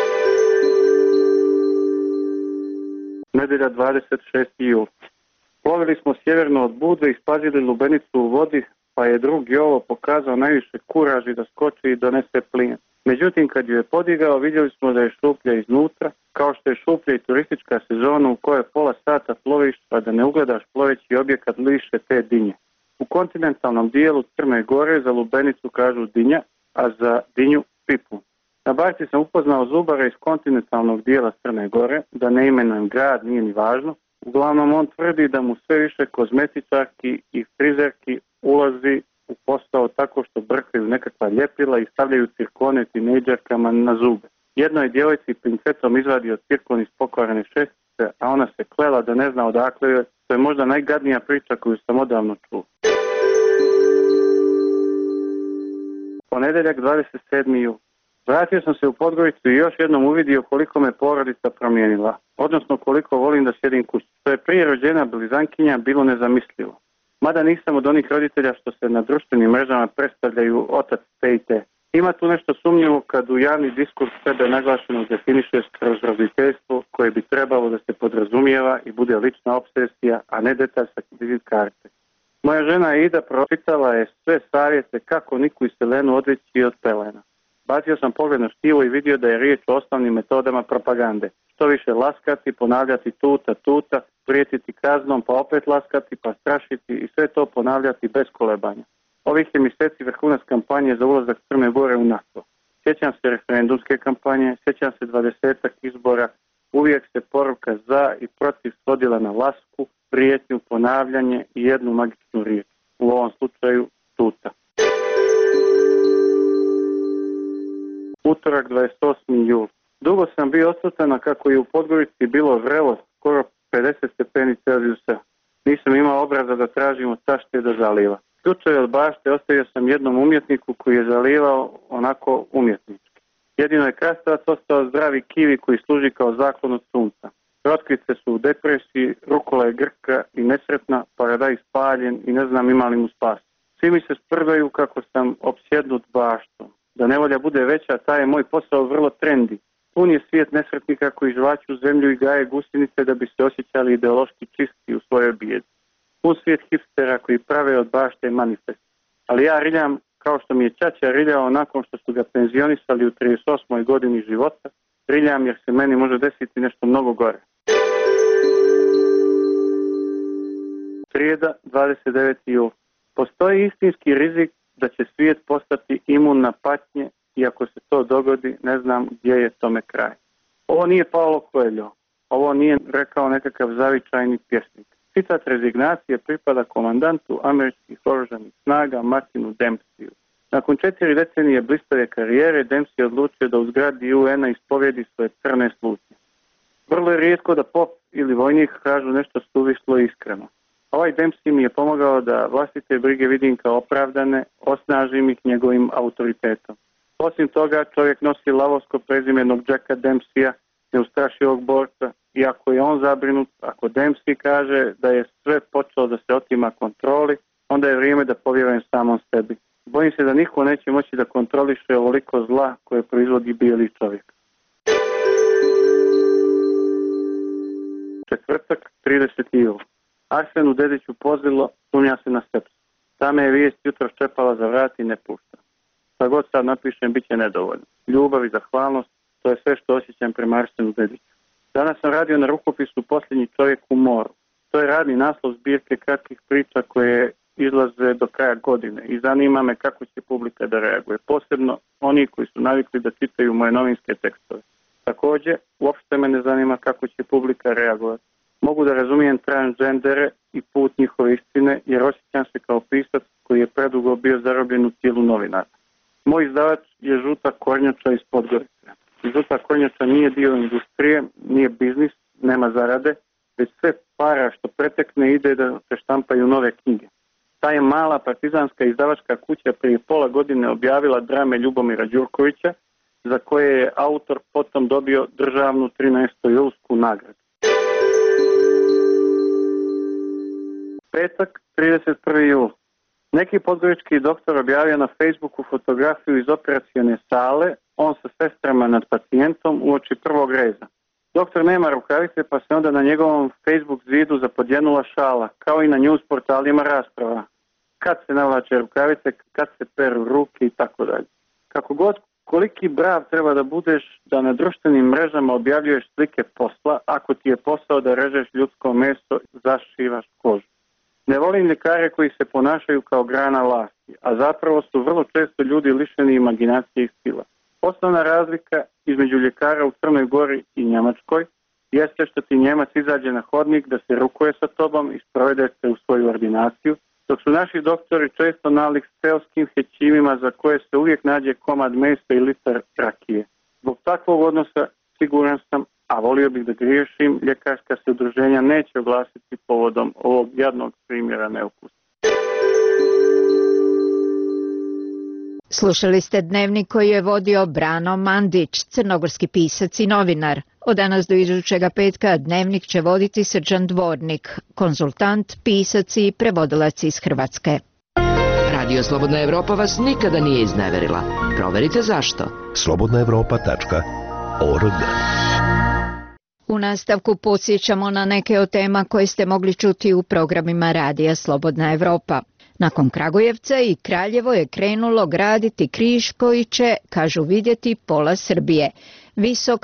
Nedjelja 26. jul. Plovili smo sjeverno od Budve i spazili lubenicu u vodi, pa je drug Jovo pokazao najviše kuraži da skoči i donese plin. Međutim, kad ju je podigao, vidjeli smo da je šuplja iznutra, kao što je šuplja i turistička sezona u kojoj pola sata ploviš, pa da ne ugledaš ploveći objekat liše te dinje. U kontinentalnom dijelu Crne Gore za lubenicu kažu dinja, a za dinju pipu. Na barci sam upoznao zubara iz kontinentalnog dijela Crne Gore, da ne imenujem grad, nije ni važno. Uglavnom on tvrdi da mu sve više kozmetičarki i frizerki ulazi u posao tako što brkaju nekakva ljepila i stavljaju cirkone tinejdžerkama na zube. Jednoj djevojci pincetom izvadio cirkon iz pokvarene šestice, a ona se klela da ne zna odakle je. To je možda najgadnija priča koju sam odavno čuo. Ponedeljak 27. jul. Vratio sam se u Podgoricu i još jednom uvidio koliko me porodica promijenila, odnosno koliko volim da sjedim kući. To je prije rođena blizankinja bilo nezamislivo. Mada nisam od onih roditelja što se na društvenim mrežama predstavljaju otac te i te. Ima tu nešto sumnjivo kad u javni diskurs sebe naglašeno definiše kroz roditeljstvo koje bi trebalo da se podrazumijeva i bude lična obsesija, a ne detalj sa vizit karte. Moja žena Ida pročitala je sve savjete kako Niku i Selenu odreći od pelena. Bacio sam pogled na štivo i vidio da je riječ o osnovnim metodama propagande. Što više laskati, ponavljati tuta, tuta, prijetiti kaznom, pa opet laskati, pa strašiti i sve to ponavljati bez kolebanja. Ovih je mjeseci vrhunac kampanje za ulazak Crne Gore u NATO. Sjećam se referendumske kampanje, sjećam se 20-ak izbora, uvijek se poruka za i protiv svodila na lasku, prijetnju, ponavljanje i jednu magičnu riječ. U ovom slučaju tuta. Utorak 28. jul. Dugo sam bio odsutan kako je u Podgorici bilo vrelo, skoro 50 stepeni Celzijusa. Nisam imao obraza da tražimo tašte da zaliva. Ključeve od bašte ostavio sam jednom umjetniku koji je zalivao onako umjetnički. Jedino je krastavac ostao zdravi kivi koji služi kao zaklon od sunca. Rotkvice su u depresiji, rukola je grka i nesretna, paradajz spaljen i ne znam ima li mu spas. Svi mi se sprdaju kako sam opsjednut baštom. Da nevolja bude veća, taj je moj posao vrlo trendi. Pun je svijet nesretnika koji žvaću zemlju i gaje gusjenice da bi se osjećali ideološki čisti u svojoj bijedi. Pun svijet hipstera koji prave od bašte manifest. Ali ja riljam kao što mi je ćaća riljao nakon što su ga penzionisali u 38. godini života. Riljam jer se meni može desiti nešto mnogo gore. Srijeda, 29. jul. Postoji istinski rizik da će svijet postati imun na patnje i ako se to dogodi, ne znam gdje je tome kraj. Ovo nije Paulo Coelho, ovo nije rekao nekakav zavičajni pjesnik. Citat rezignacije pripada komandantu američkih oružanih snaga Martinu Dempseyu. Nakon 4 decenije blistave karijere, Dempsey odlučio da u zgradi UN-a ispovjedi svoje crne slutnje. Vrlo je rijetko da pop ili vojnik kažu nešto suvislo i iskreno. Ovaj Dempsey mi je pomogao da vlastite brige vidim kao opravdane, osnažim ih njegovim autoritetom. Osim toga, čovjek nosi lavovsko prezime jednog Jacka Dempseya, neustrašivog borca, i ako je on zabrinut, ako Dempsey kaže da je sve počelo da se otima kontroli, onda je vrijeme da povjerujem samom sebi. Bojim se da niko neće moći da kontroliše ovoliko zla koje proizvodi bijeli čovjek. Četvrtak, 30. jul. Arsenu Dediću pozilo, sumnja se na sepsu. Ta me je vijest jutro ščepala za vrat i ne pušta. Šta god sad napišem, bit će nedovoljno. Ljubav i zahvalnost, to je sve što osjećam prema Arsenu Dediću. Danas sam radio na rukopisu Posljednji čovjek u moru. To je radni naslov zbirke kratkih priča koje izlaze do kraja godine i zanima me kako će publika da reaguje. Posebno oni koji su navikli da čitaju moje novinske tekstove. Također, uopšte me ne zanima kako će publika reagovati. Mogu da razumijem transgendere i put njihove istine jer osjećam se kao pisac koji je predugo bio zarobljen u tijelu novinara. Moj izdavač je Žuta kornjača iz Podgorice. Žuta kornjača nije dio industrije, nije biznis, nema zarade, već sve para što pretekne ide da se štampaju nove knjige. Ta je mala partizanska izdavačka kuća prije pola godine objavila drame Ljubomira Đurkovića, za koje je autor potom dobio državnu 13. julsku nagradu. Petak, 31. jul. Neki podgorički doktor objavio na Facebooku fotografiju iz operacione sale, on sa sestrama nad pacijentom uoči prvog reza. Doktor nema rukavice pa se onda na njegovom Facebook zidu zapodjenula šala, kao i na news portalima rasprava. Kad se navlače rukavice, kad se peru ruke i tako dalje. Kako god, koliki brav treba da budeš da na društvenim mrežama objavljuješ slike posla, ako ti je posao da režeš ljudsko meso, zašivaš kožu. Ne volim ljekare koji se ponašaju kao grana vlasti, a zapravo su vrlo često ljudi lišeni imaginacije i stila. Osnovna razlika između ljekara u Crnoj Gori i Njemačkoj jeste što ti Njemac izađe na hodnik da se rukuje sa tobom i sprovede se u svoju ordinaciju, dok su naši doktori često nalik s seoskim hećimima za koje se uvijek nađe komad mesa i litar rakije. Zbog takvog odnosa siguran sam, a volio bih da griješim, ljekarska se udruženja neće oglasiti povodom ovog jadnog primjera neukusa. Slušali ste dnevnik koji je vodio Brano Mandić, crnogorski pisac i novinar. Od danas do idućega petka dnevnik će voditi Srđan Dvornik, konzultant, pisac i prevodilac iz Hrvatske. Radio Slobodna Evropa vas nikada nije izneverila. Proverite zašto. slobodnaevropa.org. U nastavku podsjećamo na neke od tema koje ste mogli čuti u programima Radija Slobodna Evropa. Nakon Kragujevca i Kraljevo je krenulo graditi križ koji će, kažu, vidjeti pola Srbije. Visok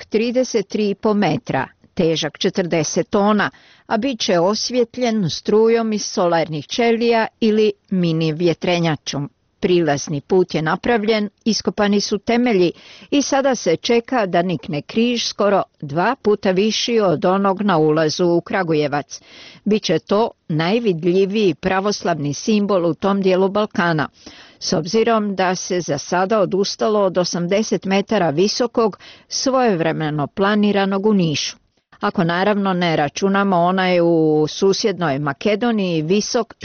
33,5 metra, težak 40 tona, a bit će osvjetljen strujom iz solarnih ćelija ili mini vjetrenjačom. Prilazni put je napravljen, iskopani su temelji i sada se čeka da nikne križ skoro 2 puta viši od onog na ulazu u Kragujevac. Biće to najvidljiviji pravoslavni simbol u tom dijelu Balkana, s obzirom da se za sada odustalo od 80 metara visokog, svojevremeno planiranog u Nišu. Ako naravno ne računamo onaj u susjednoj Makedoniji visok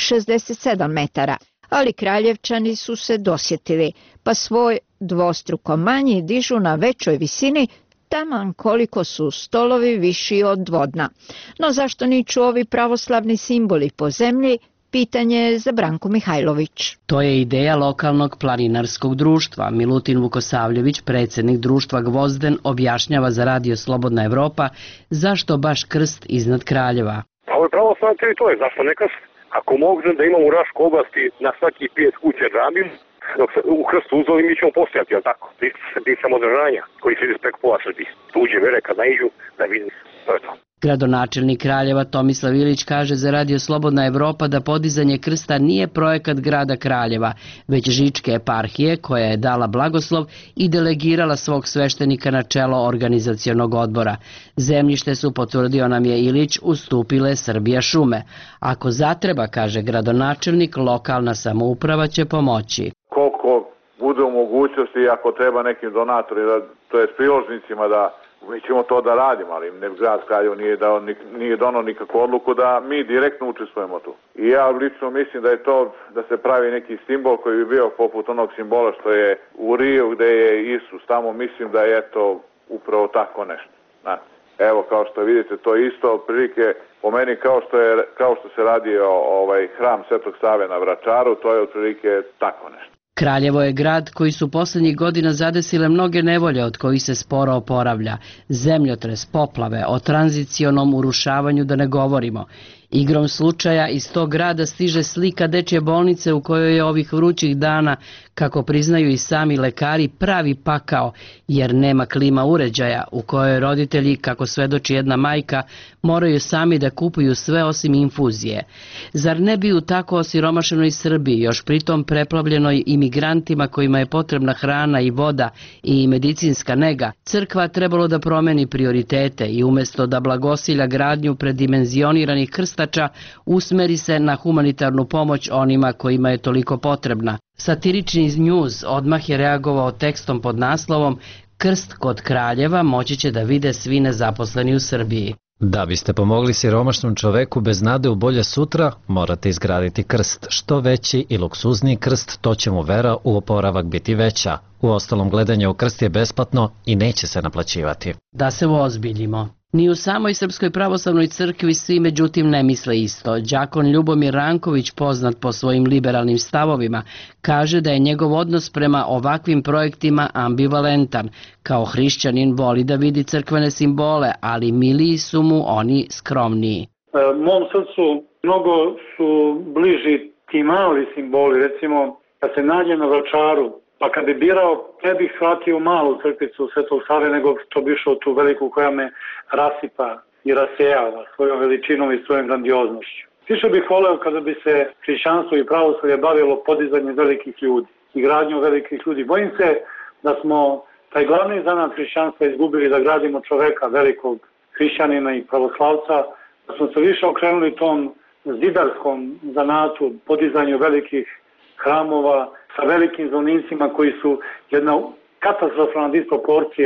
67 metara, ali Kraljevčani su se dosjetili, pa svoj dvostruko manji dižu na većoj visini, taman koliko su stolovi viši od dvodna. No zašto niču ovi pravoslavni simboli po zemlji? Pitanje je za Branku Mihajlović. To je ideja lokalnog planinarskog društva. Milutin Vukosavljević, predsjednik društva Gvozden, objašnjava za Radio Slobodna Evropa zašto baš krst iznad Kraljeva. Ovo je pravoslavna teritorija, zašto ne krst? Ako mogu da imamo u Raškoj oblasti na svaki 5 kuće džamiju, dok se u krstu uzeli mi ćemo postojati, jel tako? Ti samodržanja koji se ide preko pola Srbije. Tuđe vere kad naiđu da vidim, to je to. Gradonačelnik Kraljeva Tomislav Ilić kaže za Radio Slobodna Evropa da podizanje krsta nije projekat grada Kraljeva, već Žičke eparhije koja je dala blagoslov i delegirala svog sveštenika na čelo organizacionog odbora. Zemljište su, potvrdio nam je Ilić, ustupile Srbija šume. Ako zatreba, kaže gradonačelnik, lokalna samouprava će pomoći. Koliko bude u mogućnosti, ako treba nekim donatorima, to je s priložnicima da mi ćemo to da radimo, ali grad Kraljevo nije donao nikakvu odluku da mi direktno učestvujemo tu. I ja lično mislim da je to da se pravi neki simbol koji bi bio poput onog simbola što je u Riju gde je Isus. Tamo mislim da je to upravo tako nešto. Znate. Evo kao što vidite, to je isto prilike po meni kao što se radi hram Svetog Save na Vračaru, to je otprilike tako nešto. Kraljevo je grad koji su posljednjih godina zadesile mnoge nevolje od kojih se sporo oporavlja. Zemljotres, poplave, o tranzicionom urušavanju da ne govorimo. Igrom slučaja iz tog grada stiže slika dečje bolnice u kojoj je ovih vrućih dana, kako priznaju i sami lekari, pravi pakao, jer nema klima uređaja, u kojoj roditelji, kako svedoči jedna majka, moraju sami da kupuju sve osim infuzije. Zar ne bi u tako osiromašenoj Srbiji, još pritom preplavljenoj imigrantima kojima je potrebna hrana i voda i medicinska nega, crkva trebalo da promeni prioritete i umjesto da blagosilja gradnju predimenzioniranih krstača, usmeri se na humanitarnu pomoć onima kojima je toliko potrebna. Satirični News odmah je reagovao tekstom pod naslovom "Krst kod Kraljeva moći će da vide svi nezaposleni u Srbiji". Da biste pomogli siromašnom čoveku bez nade u bolje sutra, morate izgraditi krst. Što veći i luksuzniji krst, to će mu vera u oporavak biti veća. U ostalom, gledanje u krst je besplatno i neće se naplaćivati. Da se uozbiljimo. Ni u samoj Srpskoj pravoslavnoj crkvi svi međutim ne misle isto. Đakon Ljubomir Ranković, poznat po svojim liberalnim stavovima, kaže da je njegov odnos prema ovakvim projektima ambivalentan. Kao hrišćanin voli da vidi crkvene simbole, ali miliji su mu oni skromniji. Mom srcu mnogo su bliži ti mali simboli, recimo kad se nađe na Vračaru, pa kad bi birao, ne bih shvatio malu crkvicu Svetog Save, nego što bi išao tu veliku koja me rasipa i rasejava svojom veličinom i svojom grandioznošću. Više bih voleo kada bi se hrišćanstvo i pravoslavlje bavilo podizanjem velikih ljudi i gradnjom velikih ljudi. Bojim se da smo taj glavni zanat hrišćanstva izgubili, da gradimo čoveka, velikog hrišćanina i pravoslavca, da smo se više okrenuli tom zidarskom zanatu, podizanju velikih hramova sa velikim zvonicima koji su jedna katastrofalna disproporcija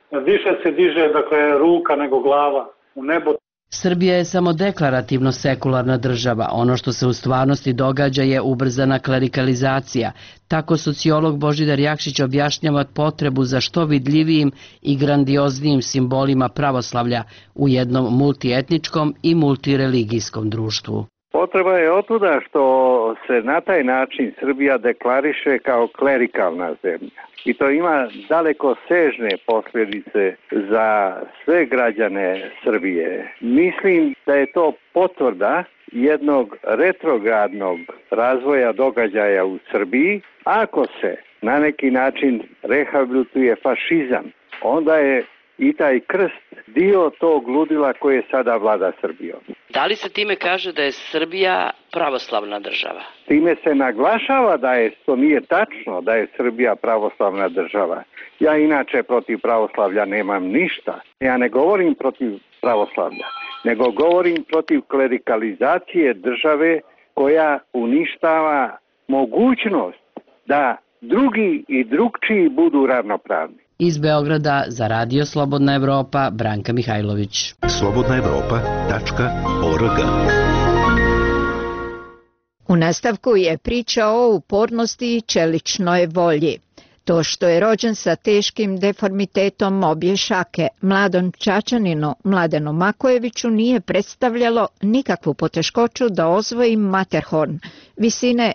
Više se diže, dakle, ruka nego glava u nebo. Srbija je samo deklarativno sekularna država. Ono što se u stvarnosti događa je ubrzana klerikalizacija. Tako sociolog Božidar Jakšić objašnjava potrebu za što vidljivijim i grandioznijim simbolima pravoslavlja u jednom multietničkom i multireligijskom društvu. Potreba je otuda što se na taj način Srbija deklariše kao klerikalna zemlja. I to ima daleko sežne posljedice za sve građane Srbije. Mislim da je to potvrda jednog retrogradnog razvoja događaja u Srbiji. Ako se na neki način rehabilituje fašizam, onda je i taj krst dio tog ludila koje sada vlada Srbijom. Da li se time kaže da je Srbija pravoslavna država? Time se naglašava da je, to nije tačno, da je Srbija pravoslavna država. Ja inače protiv pravoslavlja nemam ništa. Ja ne govorim protiv pravoslavlja, nego govorim protiv klerikalizacije države koja uništava mogućnost da drugi i drugčiji budu ravnopravni. Iz Beograda za Radio Slobodna Evropa, Branka Mihajlović. slobodnaevropa.org. U nastavku je priča o upornosti i čeličnoj volji. To što je rođen sa teškim deformitetom obje šake, mladom Čačaninu Mladenu Makojeviću nije predstavljalo nikakvu poteškoću da osvoji Matterhorn, visine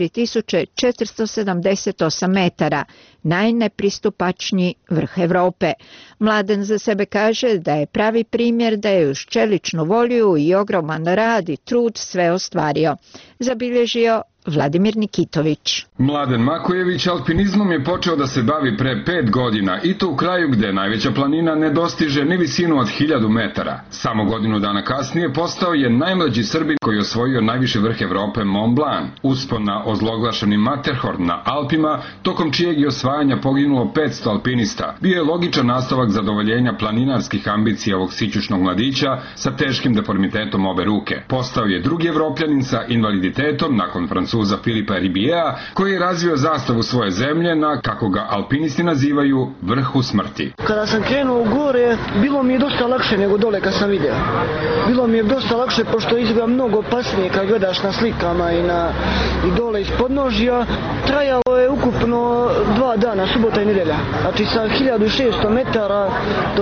4478 metara, najnepristupačniji vrh Evrope. Mladen za sebe kaže da je pravi primjer da je uz čeličnu volju i ogroman rad i trud sve ostvario. Zabilježio Vladimir Nikitović. Mladen Makojević alpinizmom je počeo da se bavi pre 5 godina i to u kraju gde najveća planina ne dostiže ni visinu od 1000 metara. Samo godinu dana kasnije postao je najmlađi Srbin koji je osvojio najviši vrh Evrope Mont Blanc. Uspon na ozloglašeni Matterhorn na Alpima, tokom čijeg je osvajanja poginulo 500 alpinista, bio je logičan nastavak zadovoljenja planinarskih ambicija ovog sićušnog mladića sa teškim deformitetom obe ruke. Postao je drugi Evropljanin sa invaliditetom nakon Francuza Filipa Ribiera, koji je razvio zastavu svoje zemlje na, kako ga alpinisti nazivaju, vrhu smrti. Kada sam krenuo u gore, bilo mi je dosta lakše nego dole kad sam vidio. Bilo mi je dosta lakše pošto izgleda mnogo opasnije kad gledaš na slikama i dole iz podnožja. Trajalo je ukupno 2 dana, subota i nedelja. Znači sa 1600 metara do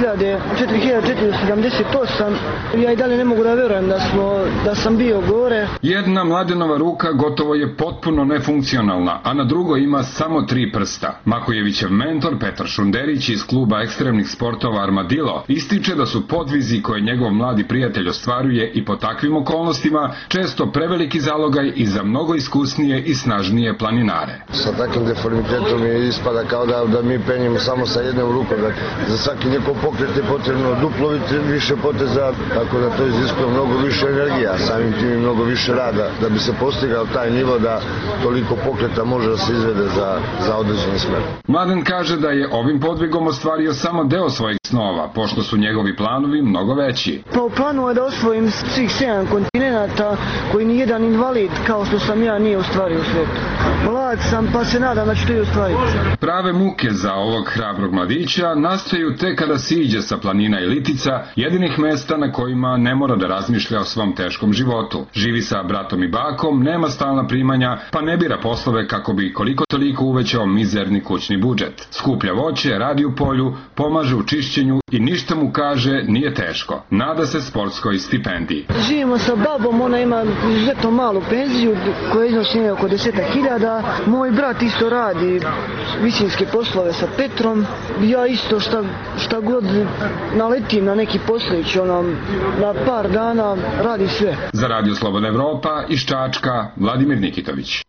4478, ja i dalje ne mogu da verujem da sam bio gore. Jedna Mladenova ruka gotovo je potpuno nefunkcionalna, a na drugoj ima samo 3 prsta. Makojevićev mentor Petar Šunderić iz kluba ekstremnih sportova Armadillo ističe da su podvizi koje njegov mladi prijatelj ostvaruje i po takvim okolnostima često preveliki zalogaj i za mnogo iskusnije i snažnije planinare. Sa takvim deformitetom je ispada kao da mi penjemo samo sa jednom rukom. Za svaki njegov pokret je potrebno duplo više poteza, tako da to iziskuje mnogo više energija, samim tim i mnogo više rada da bi se postigao taj nivo da toliko pokreta može da se izvede za određeni smer. Mladen kaže da je ovim podvigom ostvario samo deo svojih snova, pošto su njegovi planovi mnogo veći. Pa u planu je da osvojim svih 7 kontinenta koji ni jedan invalid kao što sam ja nije ostvario u svijetu. Mlad sam pa se nadam da ću to i ostvariti. Prave muke za ovog hrabrog mladića nastaju tek kada siđe sa planina i litica, jedinih mesta na kojima ne mora da razmišlja o svom teškom životu. Živi sa bratom i bakom, nema stalna primanja, pa ne bira poslove kako bi koliko toliko uvećao mizerni kućni budžet. Skuplja voće, radi u polju, pomaže u čišćenju i ništa mu, kaže, nije teško. Nada se sportskoj stipendiji. Živimo sa babom, ona ima izuzetno malu penziju koja iznosi oko 10.000. Moj brat isto radi visinske poslove sa Petrom. Ja isto šta god naletim na neki poslić, na par dana radi sve. Za Radio Slobodna Evropa iz Čačka, Vladimir Nikitović.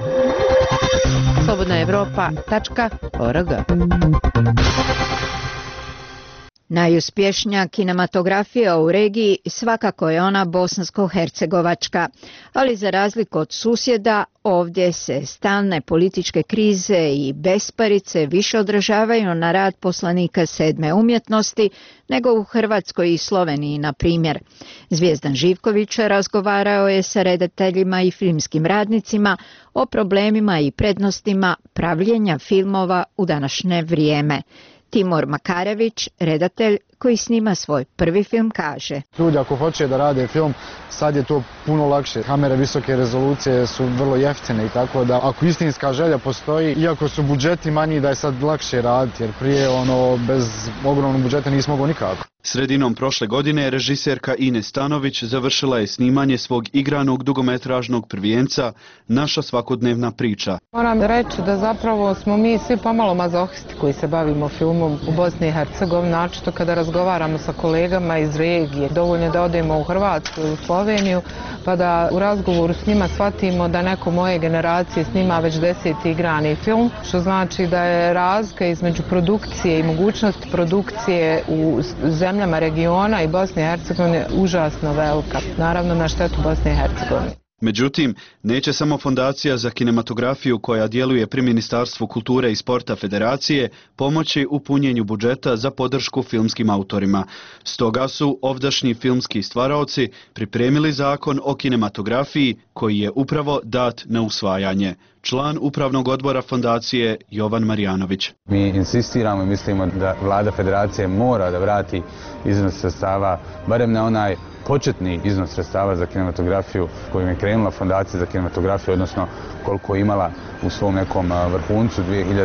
slobodnaevropa.org. Najuspješnija kinematografija u regiji svakako je ona bosansko-hercegovačka, ali za razliku od susjeda, ovdje se stalne političke krize i besparice više odražavaju na rad poslanika 7. umjetnosti nego u Hrvatskoj i Sloveniji, na primjer. Zvijezdan Živković razgovarao je sa redateljima i filmskim radnicima o problemima i prednostima pravljenja filmova u današnje vrijeme. Timur Makarević, redatelj koji snima svoj prvi film, kaže: Ljudi ako hoće da rade film, sad je to puno lakše. Kamere visoke rezolucije su vrlo jeftine i tako da ako istinska želja postoji, iako su budžeti manji, da je sad lakše raditi, jer prije bez ogromnog budžeta nismo mogli nikako. Sredinom prošle godine režiserka Ines Stanović završila je snimanje svog igranog dugometražnog prvijenca Naša svakodnevna priča. Moram reći da zapravo smo mi svi pomalo mazohisti koji se bavimo filmom u Bosni i Hercegovini, naročito kada razgovaramo sa kolegama iz regije. Dovoljno da odemo u Hrvatsku ili u Sloveniju, pa da u razgovoru s njima shvatimo da neko moje generacije snima već 10. igrani film, što znači da je razlika između produkcije i mogućnosti produkcije u zemljama regiona i Bosne i Hercegovine užasno velika, naravno na štetu Bosne i Hercegovine. Međutim, neće samo Fondacija za kinematografiju koja djeluje pri Ministarstvu kulture i sporta Federacije pomoći u punjenju budžeta za podršku filmskim autorima. Stoga su ovdašnji filmski stvaraoci pripremili zakon o kinematografiji koji je upravo dat na usvajanje. Član upravnog odbora fondacije Jovan Marjanović. Mi insistiramo i mislimo da vlada Federacije mora da vrati iznos sredstava, barem na onaj početni iznos sredstava za kinematografiju kojim je krenula Fondacija za kinematografiju, odnosno koliko je imala u svom nekom vrhuncu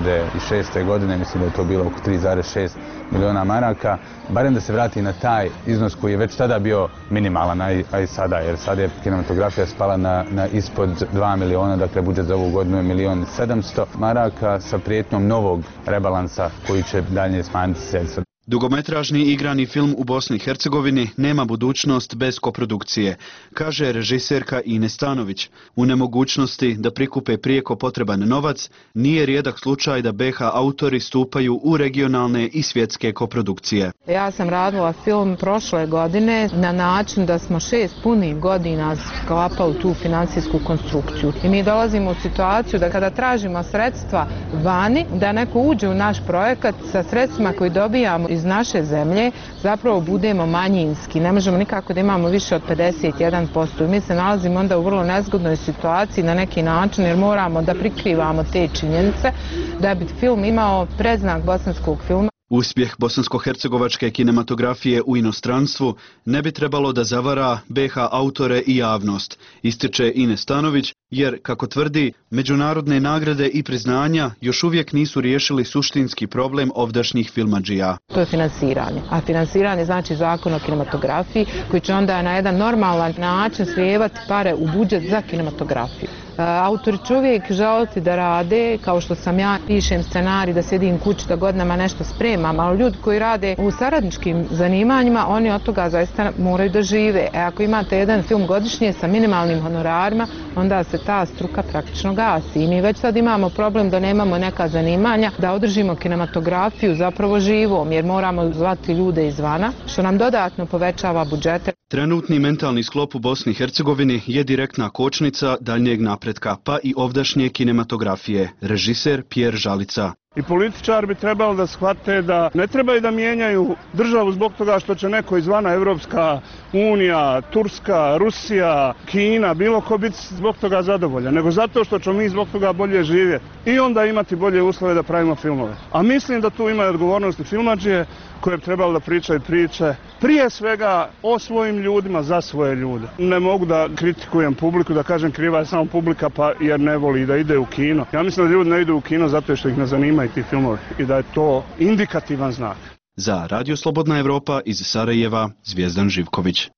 2006. godine, mislim da je to bilo oko 3,6 miliona maraka, barem da se vrati na taj iznos koji je već tada bio minimalan, a i sada, jer sada je kinematografija spala na ispod 2 miliona, dakle budžet za ovu godinu je 1.700.000 maraka sa prijetnjom novog rebalansa koji će dalje smanjiti sredstva. Dugometražni igrani film u Bosni i Hercegovini nema budućnost bez koprodukcije, kaže režiserka Ines Stanović. U nemogućnosti da prikupe prijeko potreban novac, nije rijedak slučaj da BH autori stupaju u regionalne i svjetske koprodukcije. Ja sam radila film prošle godine na način da smo 6 punih godina sklapali tu financijsku konstrukciju. I mi dolazimo u situaciju da kada tražimo sredstva vani, da neko uđe u naš projekat sa sredstvima koji dobijamo iz naše zemlje, zapravo budemo manjinski. Ne možemo nikako da imamo više od 51%. I mi se nalazimo onda u vrlo nezgodnoj situaciji na neki način, jer moramo da prikrivamo te činjenice da bi film imao predznak bosanskog filma. Uspjeh bosansko-hercegovačke kinematografije u inostranstvu ne bi trebalo da zavara BH autore i javnost, ističe Ines Stanović, jer, kako tvrdi, međunarodne nagrade i priznanja još uvijek nisu riješili suštinski problem ovdašnjih filmadžija. To je finansiranje, a finansiranje znači zakon o kinematografiji koji će onda na jedan normalan način slijevati pare u budžet za kinematografiju. Autori će uvijek želiti da rade, kao što sam ja, pišem scenarij, da sjedim kući, da godinama nešto spremam, ali ljudi koji rade u saradničkim zanimanjima, oni od toga zaista moraju da žive. Ako imate jedan film godišnje sa minimalnim honorarima, onda se ta struka praktično gasi. I mi već sad imamo problem da nemamo neka zanimanja, da održimo kinematografiju zapravo živom, jer moramo zvati ljude izvana, što nam dodatno povećava budžete. Trenutni mentalni sklop u Bosni i Hercegovini je direktna kočnica daljnjeg napretka, pa i ovdašnje kinematografije. Režiser Pjer Žalica. I političari bi trebali da shvate da ne trebaju da mijenjaju državu zbog toga što će neko izvana Evropska unija, Turska, Rusija, Kina, bilo ko biti zbog toga zadovoljan, nego zato što ćemo mi zbog toga bolje živjeti i onda imati bolje uslove da pravimo filmove. A mislim da tu imaju odgovornosti filmadžije koje bi trebali da pričaju priče prije svega o svojim ljudima za svoje ljude. Ne mogu da kritikujem publiku, da kažem kriva je samo publika pa jer ne voli da ide u kino. Ja mislim da ljudi ne idu u kino zato što ih ne zanimaju ti filmovi i da je to indikativan znak. Za Radio Slobodna Evropa iz Sarajeva, Zvijezdan Živković.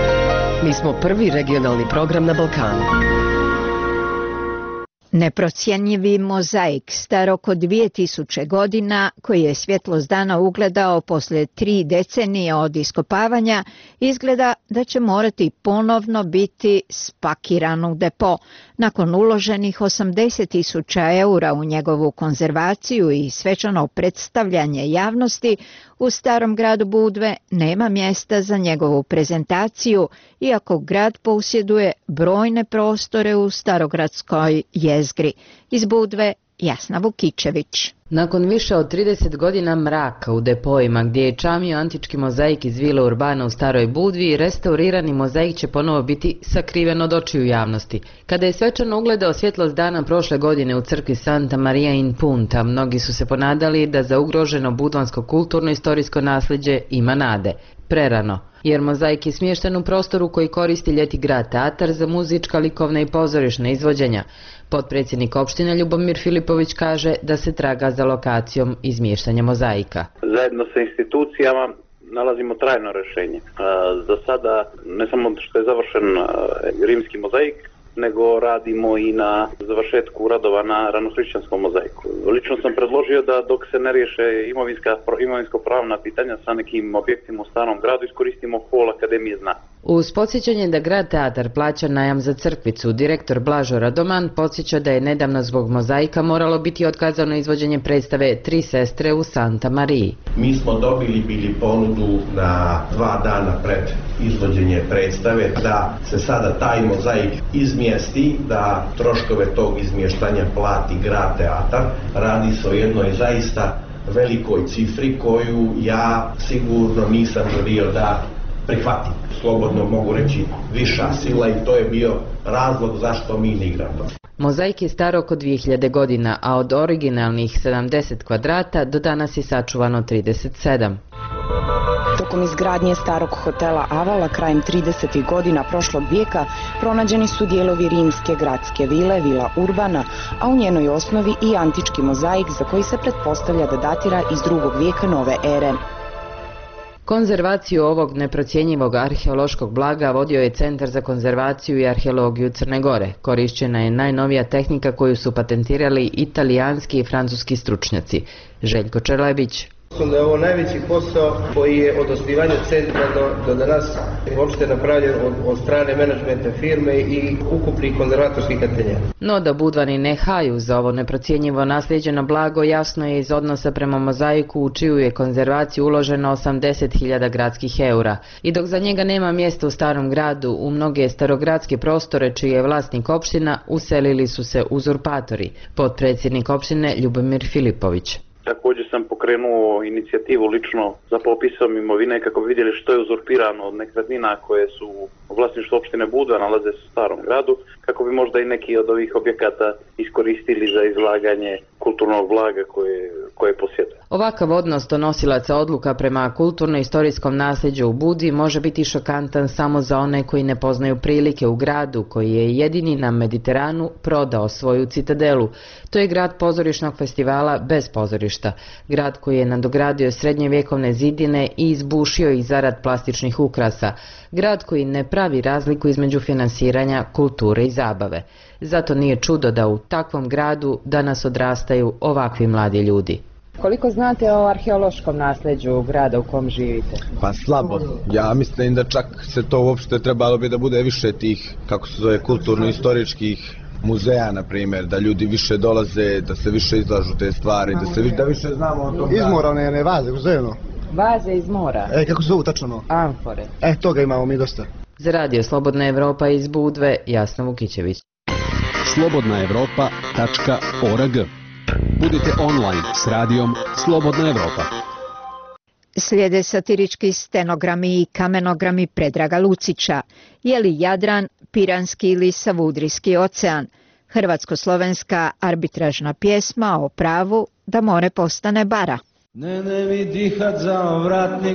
Mi smo prvi regionalni program na Balkanu. Neprocjenjivi mozaik star oko 2000 godina, koji je svjetlost dana ugledao poslije 3 decenije od iskopavanja, izgleda da će morati ponovno biti spakiran u depo. Nakon uloženih 80.000 eura u njegovu konzervaciju i svečano predstavljanje javnosti, u starom gradu Budve nema mjesta za njegovu prezentaciju, iako grad posjeduje brojne prostore u starogradskoj jezgri. Iz Budve Jasna Vukićević. Nakon više od 30 godina mraka u depojima gdje je čamio antički mozaik iz Vile Urbana u Staroj Budvi, restaurirani mozaik će ponovo biti sakriven od očiju javnosti. Kada je svečano ugledao svjetlost dana prošle godine u crkvi Santa Maria in Punta, mnogi su se ponadali da za ugroženo budvansko kulturno-istorijsko nasljeđe ima nade. Prerano, jer mozaik je smješten u prostoru koji koristi Ljeti grad teatar za muzička, likovna i pozorišna izvođenja. Potpredsjednik opštine Ljubomir Filipović kaže da se traga za lokacijom izmještanja mozaika. Zajedno sa institucijama nalazimo trajno rješenje. Za sada ne samo što je završen rimski mozaik, nego radimo i na završetku radova na ranohrišćanskom mozaiku. Lično sam predložio da dok se ne riješe imovinsko-pravna pitanja sa nekim objektima u Starom gradu, iskoristimo hol Akademije znanosti. Uz podsjećanje da grad teatar plaća najam za crkvicu, direktor Blažo Radoman podsjeća da je nedavno zbog mozaika moralo biti otkazano izvođenje predstave Tri sestre u Santa Mariji. Mi smo bili ponudu na 2 dana pred izvođenje predstave da se sada taj mozaik izmjesti, da troškove tog izmještanja plati grad teatar. Radi se o jednoj zaista velikoj cifri koju ja sigurno nisam želio da prihvatim. Slobodno mogu reći viša sila i to je bio razlog zašto mi ne igramo. Mozaik je star oko 2000 godina, a od originalnih 70 kvadrata do danas je sačuvano 37. Tokom izgradnje starog hotela Avala krajem 30. godina prošlog vijeka pronađeni su dijelovi rimske gradske vile, Vila Urbana, a u njenoj osnovi i antički mozaik za koji se pretpostavlja da datira iz 2. vijeka nove ere. Konzervaciju ovog neprocjenjivog arheološkog blaga vodio je Centar za konzervaciju i arheologiju Crne Gore. Korišćena je najnovija tehnika koju su patentirali italijanski i francuski stručnjaci. Željko Čerlebić. Mislim da je ovo najveći posao koji je od osnivanja centra do danas uopšte napravljen od strane menadžmenta firme i ukupnih konzervatorskih ateljea. No da Budvani ne haju za ovo neprocjenjivo naslijeđeno blago jasno je iz odnosa prema mozaiku u čiju je konzervaciju uloženo 80.000 gradskih eura. I dok za njega nema mjesta u Starom gradu, u mnoge starogradske prostore čiji je vlasnik opština uselili su se uzurpatori. Potpredsjednik opštine Ljubomir Filipović. Također sam pokrenuo inicijativu lično za popisom imovine kako bi vidjeli što je uzurpirano od nekretnina koje su u vlasništvu opštine Budva, nalaze se u Starom gradu, kako bi možda i neki od ovih objekata iskoristili za izlaganje kulturnog blaga koje posjeduje. Ovakav odnos donosilaca odluka prema kulturno-istorijskom nasljeđu u Budvi može biti šokantan samo za one koji ne poznaju prilike u gradu koji je jedini na Mediteranu prodao svoju citadelu. To je grad pozorišnog festivala bez pozorišta. Grad koji je nadogradio srednjevjekovne zidine i izbušio ih zarad plastičnih ukrasa. Grad koji ne pravi razliku između finansiranja, kulture i zabave. Zato nije čudo da u takvom gradu danas odrastaju ovakvi mladi ljudi. Koliko znate o arheološkom nasljeđu grada u kom živite? Pa slabo. Ja mislim da čak se to uopšte trebalo bi da bude više tih, kako se zove, kulturno-istoričkih muzeja, na primjer, da ljudi više dolaze, da se više izlažu te stvari, da više znamo o tom. Iz mora ne vaze, uzemno. Vaze iz mora? Kako se zovu tačno? Amfore. Toga imamo mi dosta. Za Radio Slobodna Evropa iz Budve, Jasna Vukićević. slobodnaevropa.org. Budite online s radijom Slobodna Evropa. Slijede satirički stenogrami i kamenogrami Predraga Lucića. Je li Jadran, Piranski ili Savudrijski ocean? Hrvatsko-slovenska arbitražna pjesma o pravu da more postane bara. Ne mi dihat za ovratnik,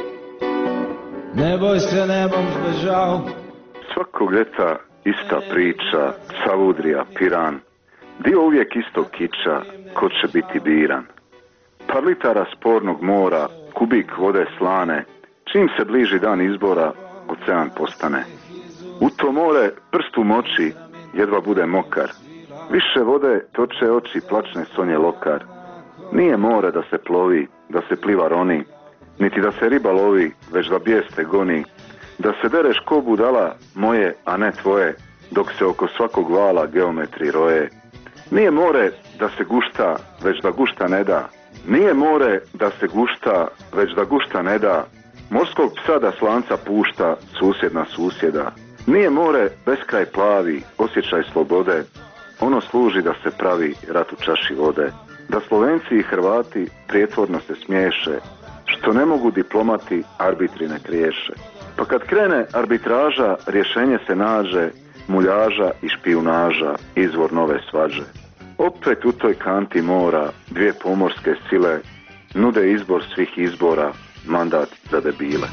ne boj se nebom zbežao. Svakog ljeta ista priča, Savudrija, Piran. Dio uvijek istog kiča, ko će biti biran. Par litara spornog mora, kubik vode slane, čim se bliži dan izbora, ocean postane. U to more prstu moći, jedva bude mokar. Više vode toče oči plačne Sonje Lokar. Nije more da se plovi, da se pliva roni, niti da se riba lovi, već da bijeste goni. Da se dereš ko budala moje, a ne tvoje, dok se oko svakog vala geometri roje. Nije more da se gušta, već da gušta ne da. Nije more da se gušta, već da gušta ne da. Morskog psa da slanca pušta, susjed na susjeda. Nije more beskraj plavi, osjećaj slobode. ono služi da se pravi rat u čaši vode, da Slovenci i Hrvati prijetvorno se smiješe, što ne mogu diplomati, arbitri ne kriješe. Pa kad krene arbitraža, rješenje se nađe, muljaža i špijunaža, izvor nove svađe. Opet u toj kanti mora, dvije pomorske sile nude izbor svih izbora, mandat za debile.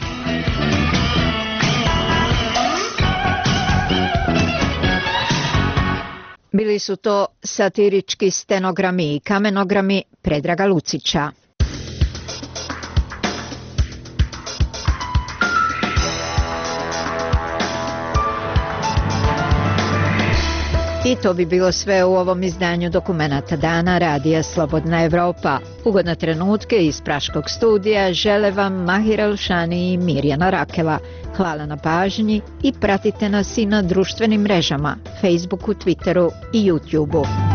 Bili su to satirički stenogrami i kamenogrami Predraga Lucića. I to bi bilo sve u ovom izdanju Dokumenata dana Radija Slobodna Evropa. Ugodne trenutke iz Praškog studija žele vam Mahir Elšani i Mirjana Rakela. Hvala na pažnji i pratite nas i na društvenim mrežama, Facebooku, Twitteru i YouTubeu.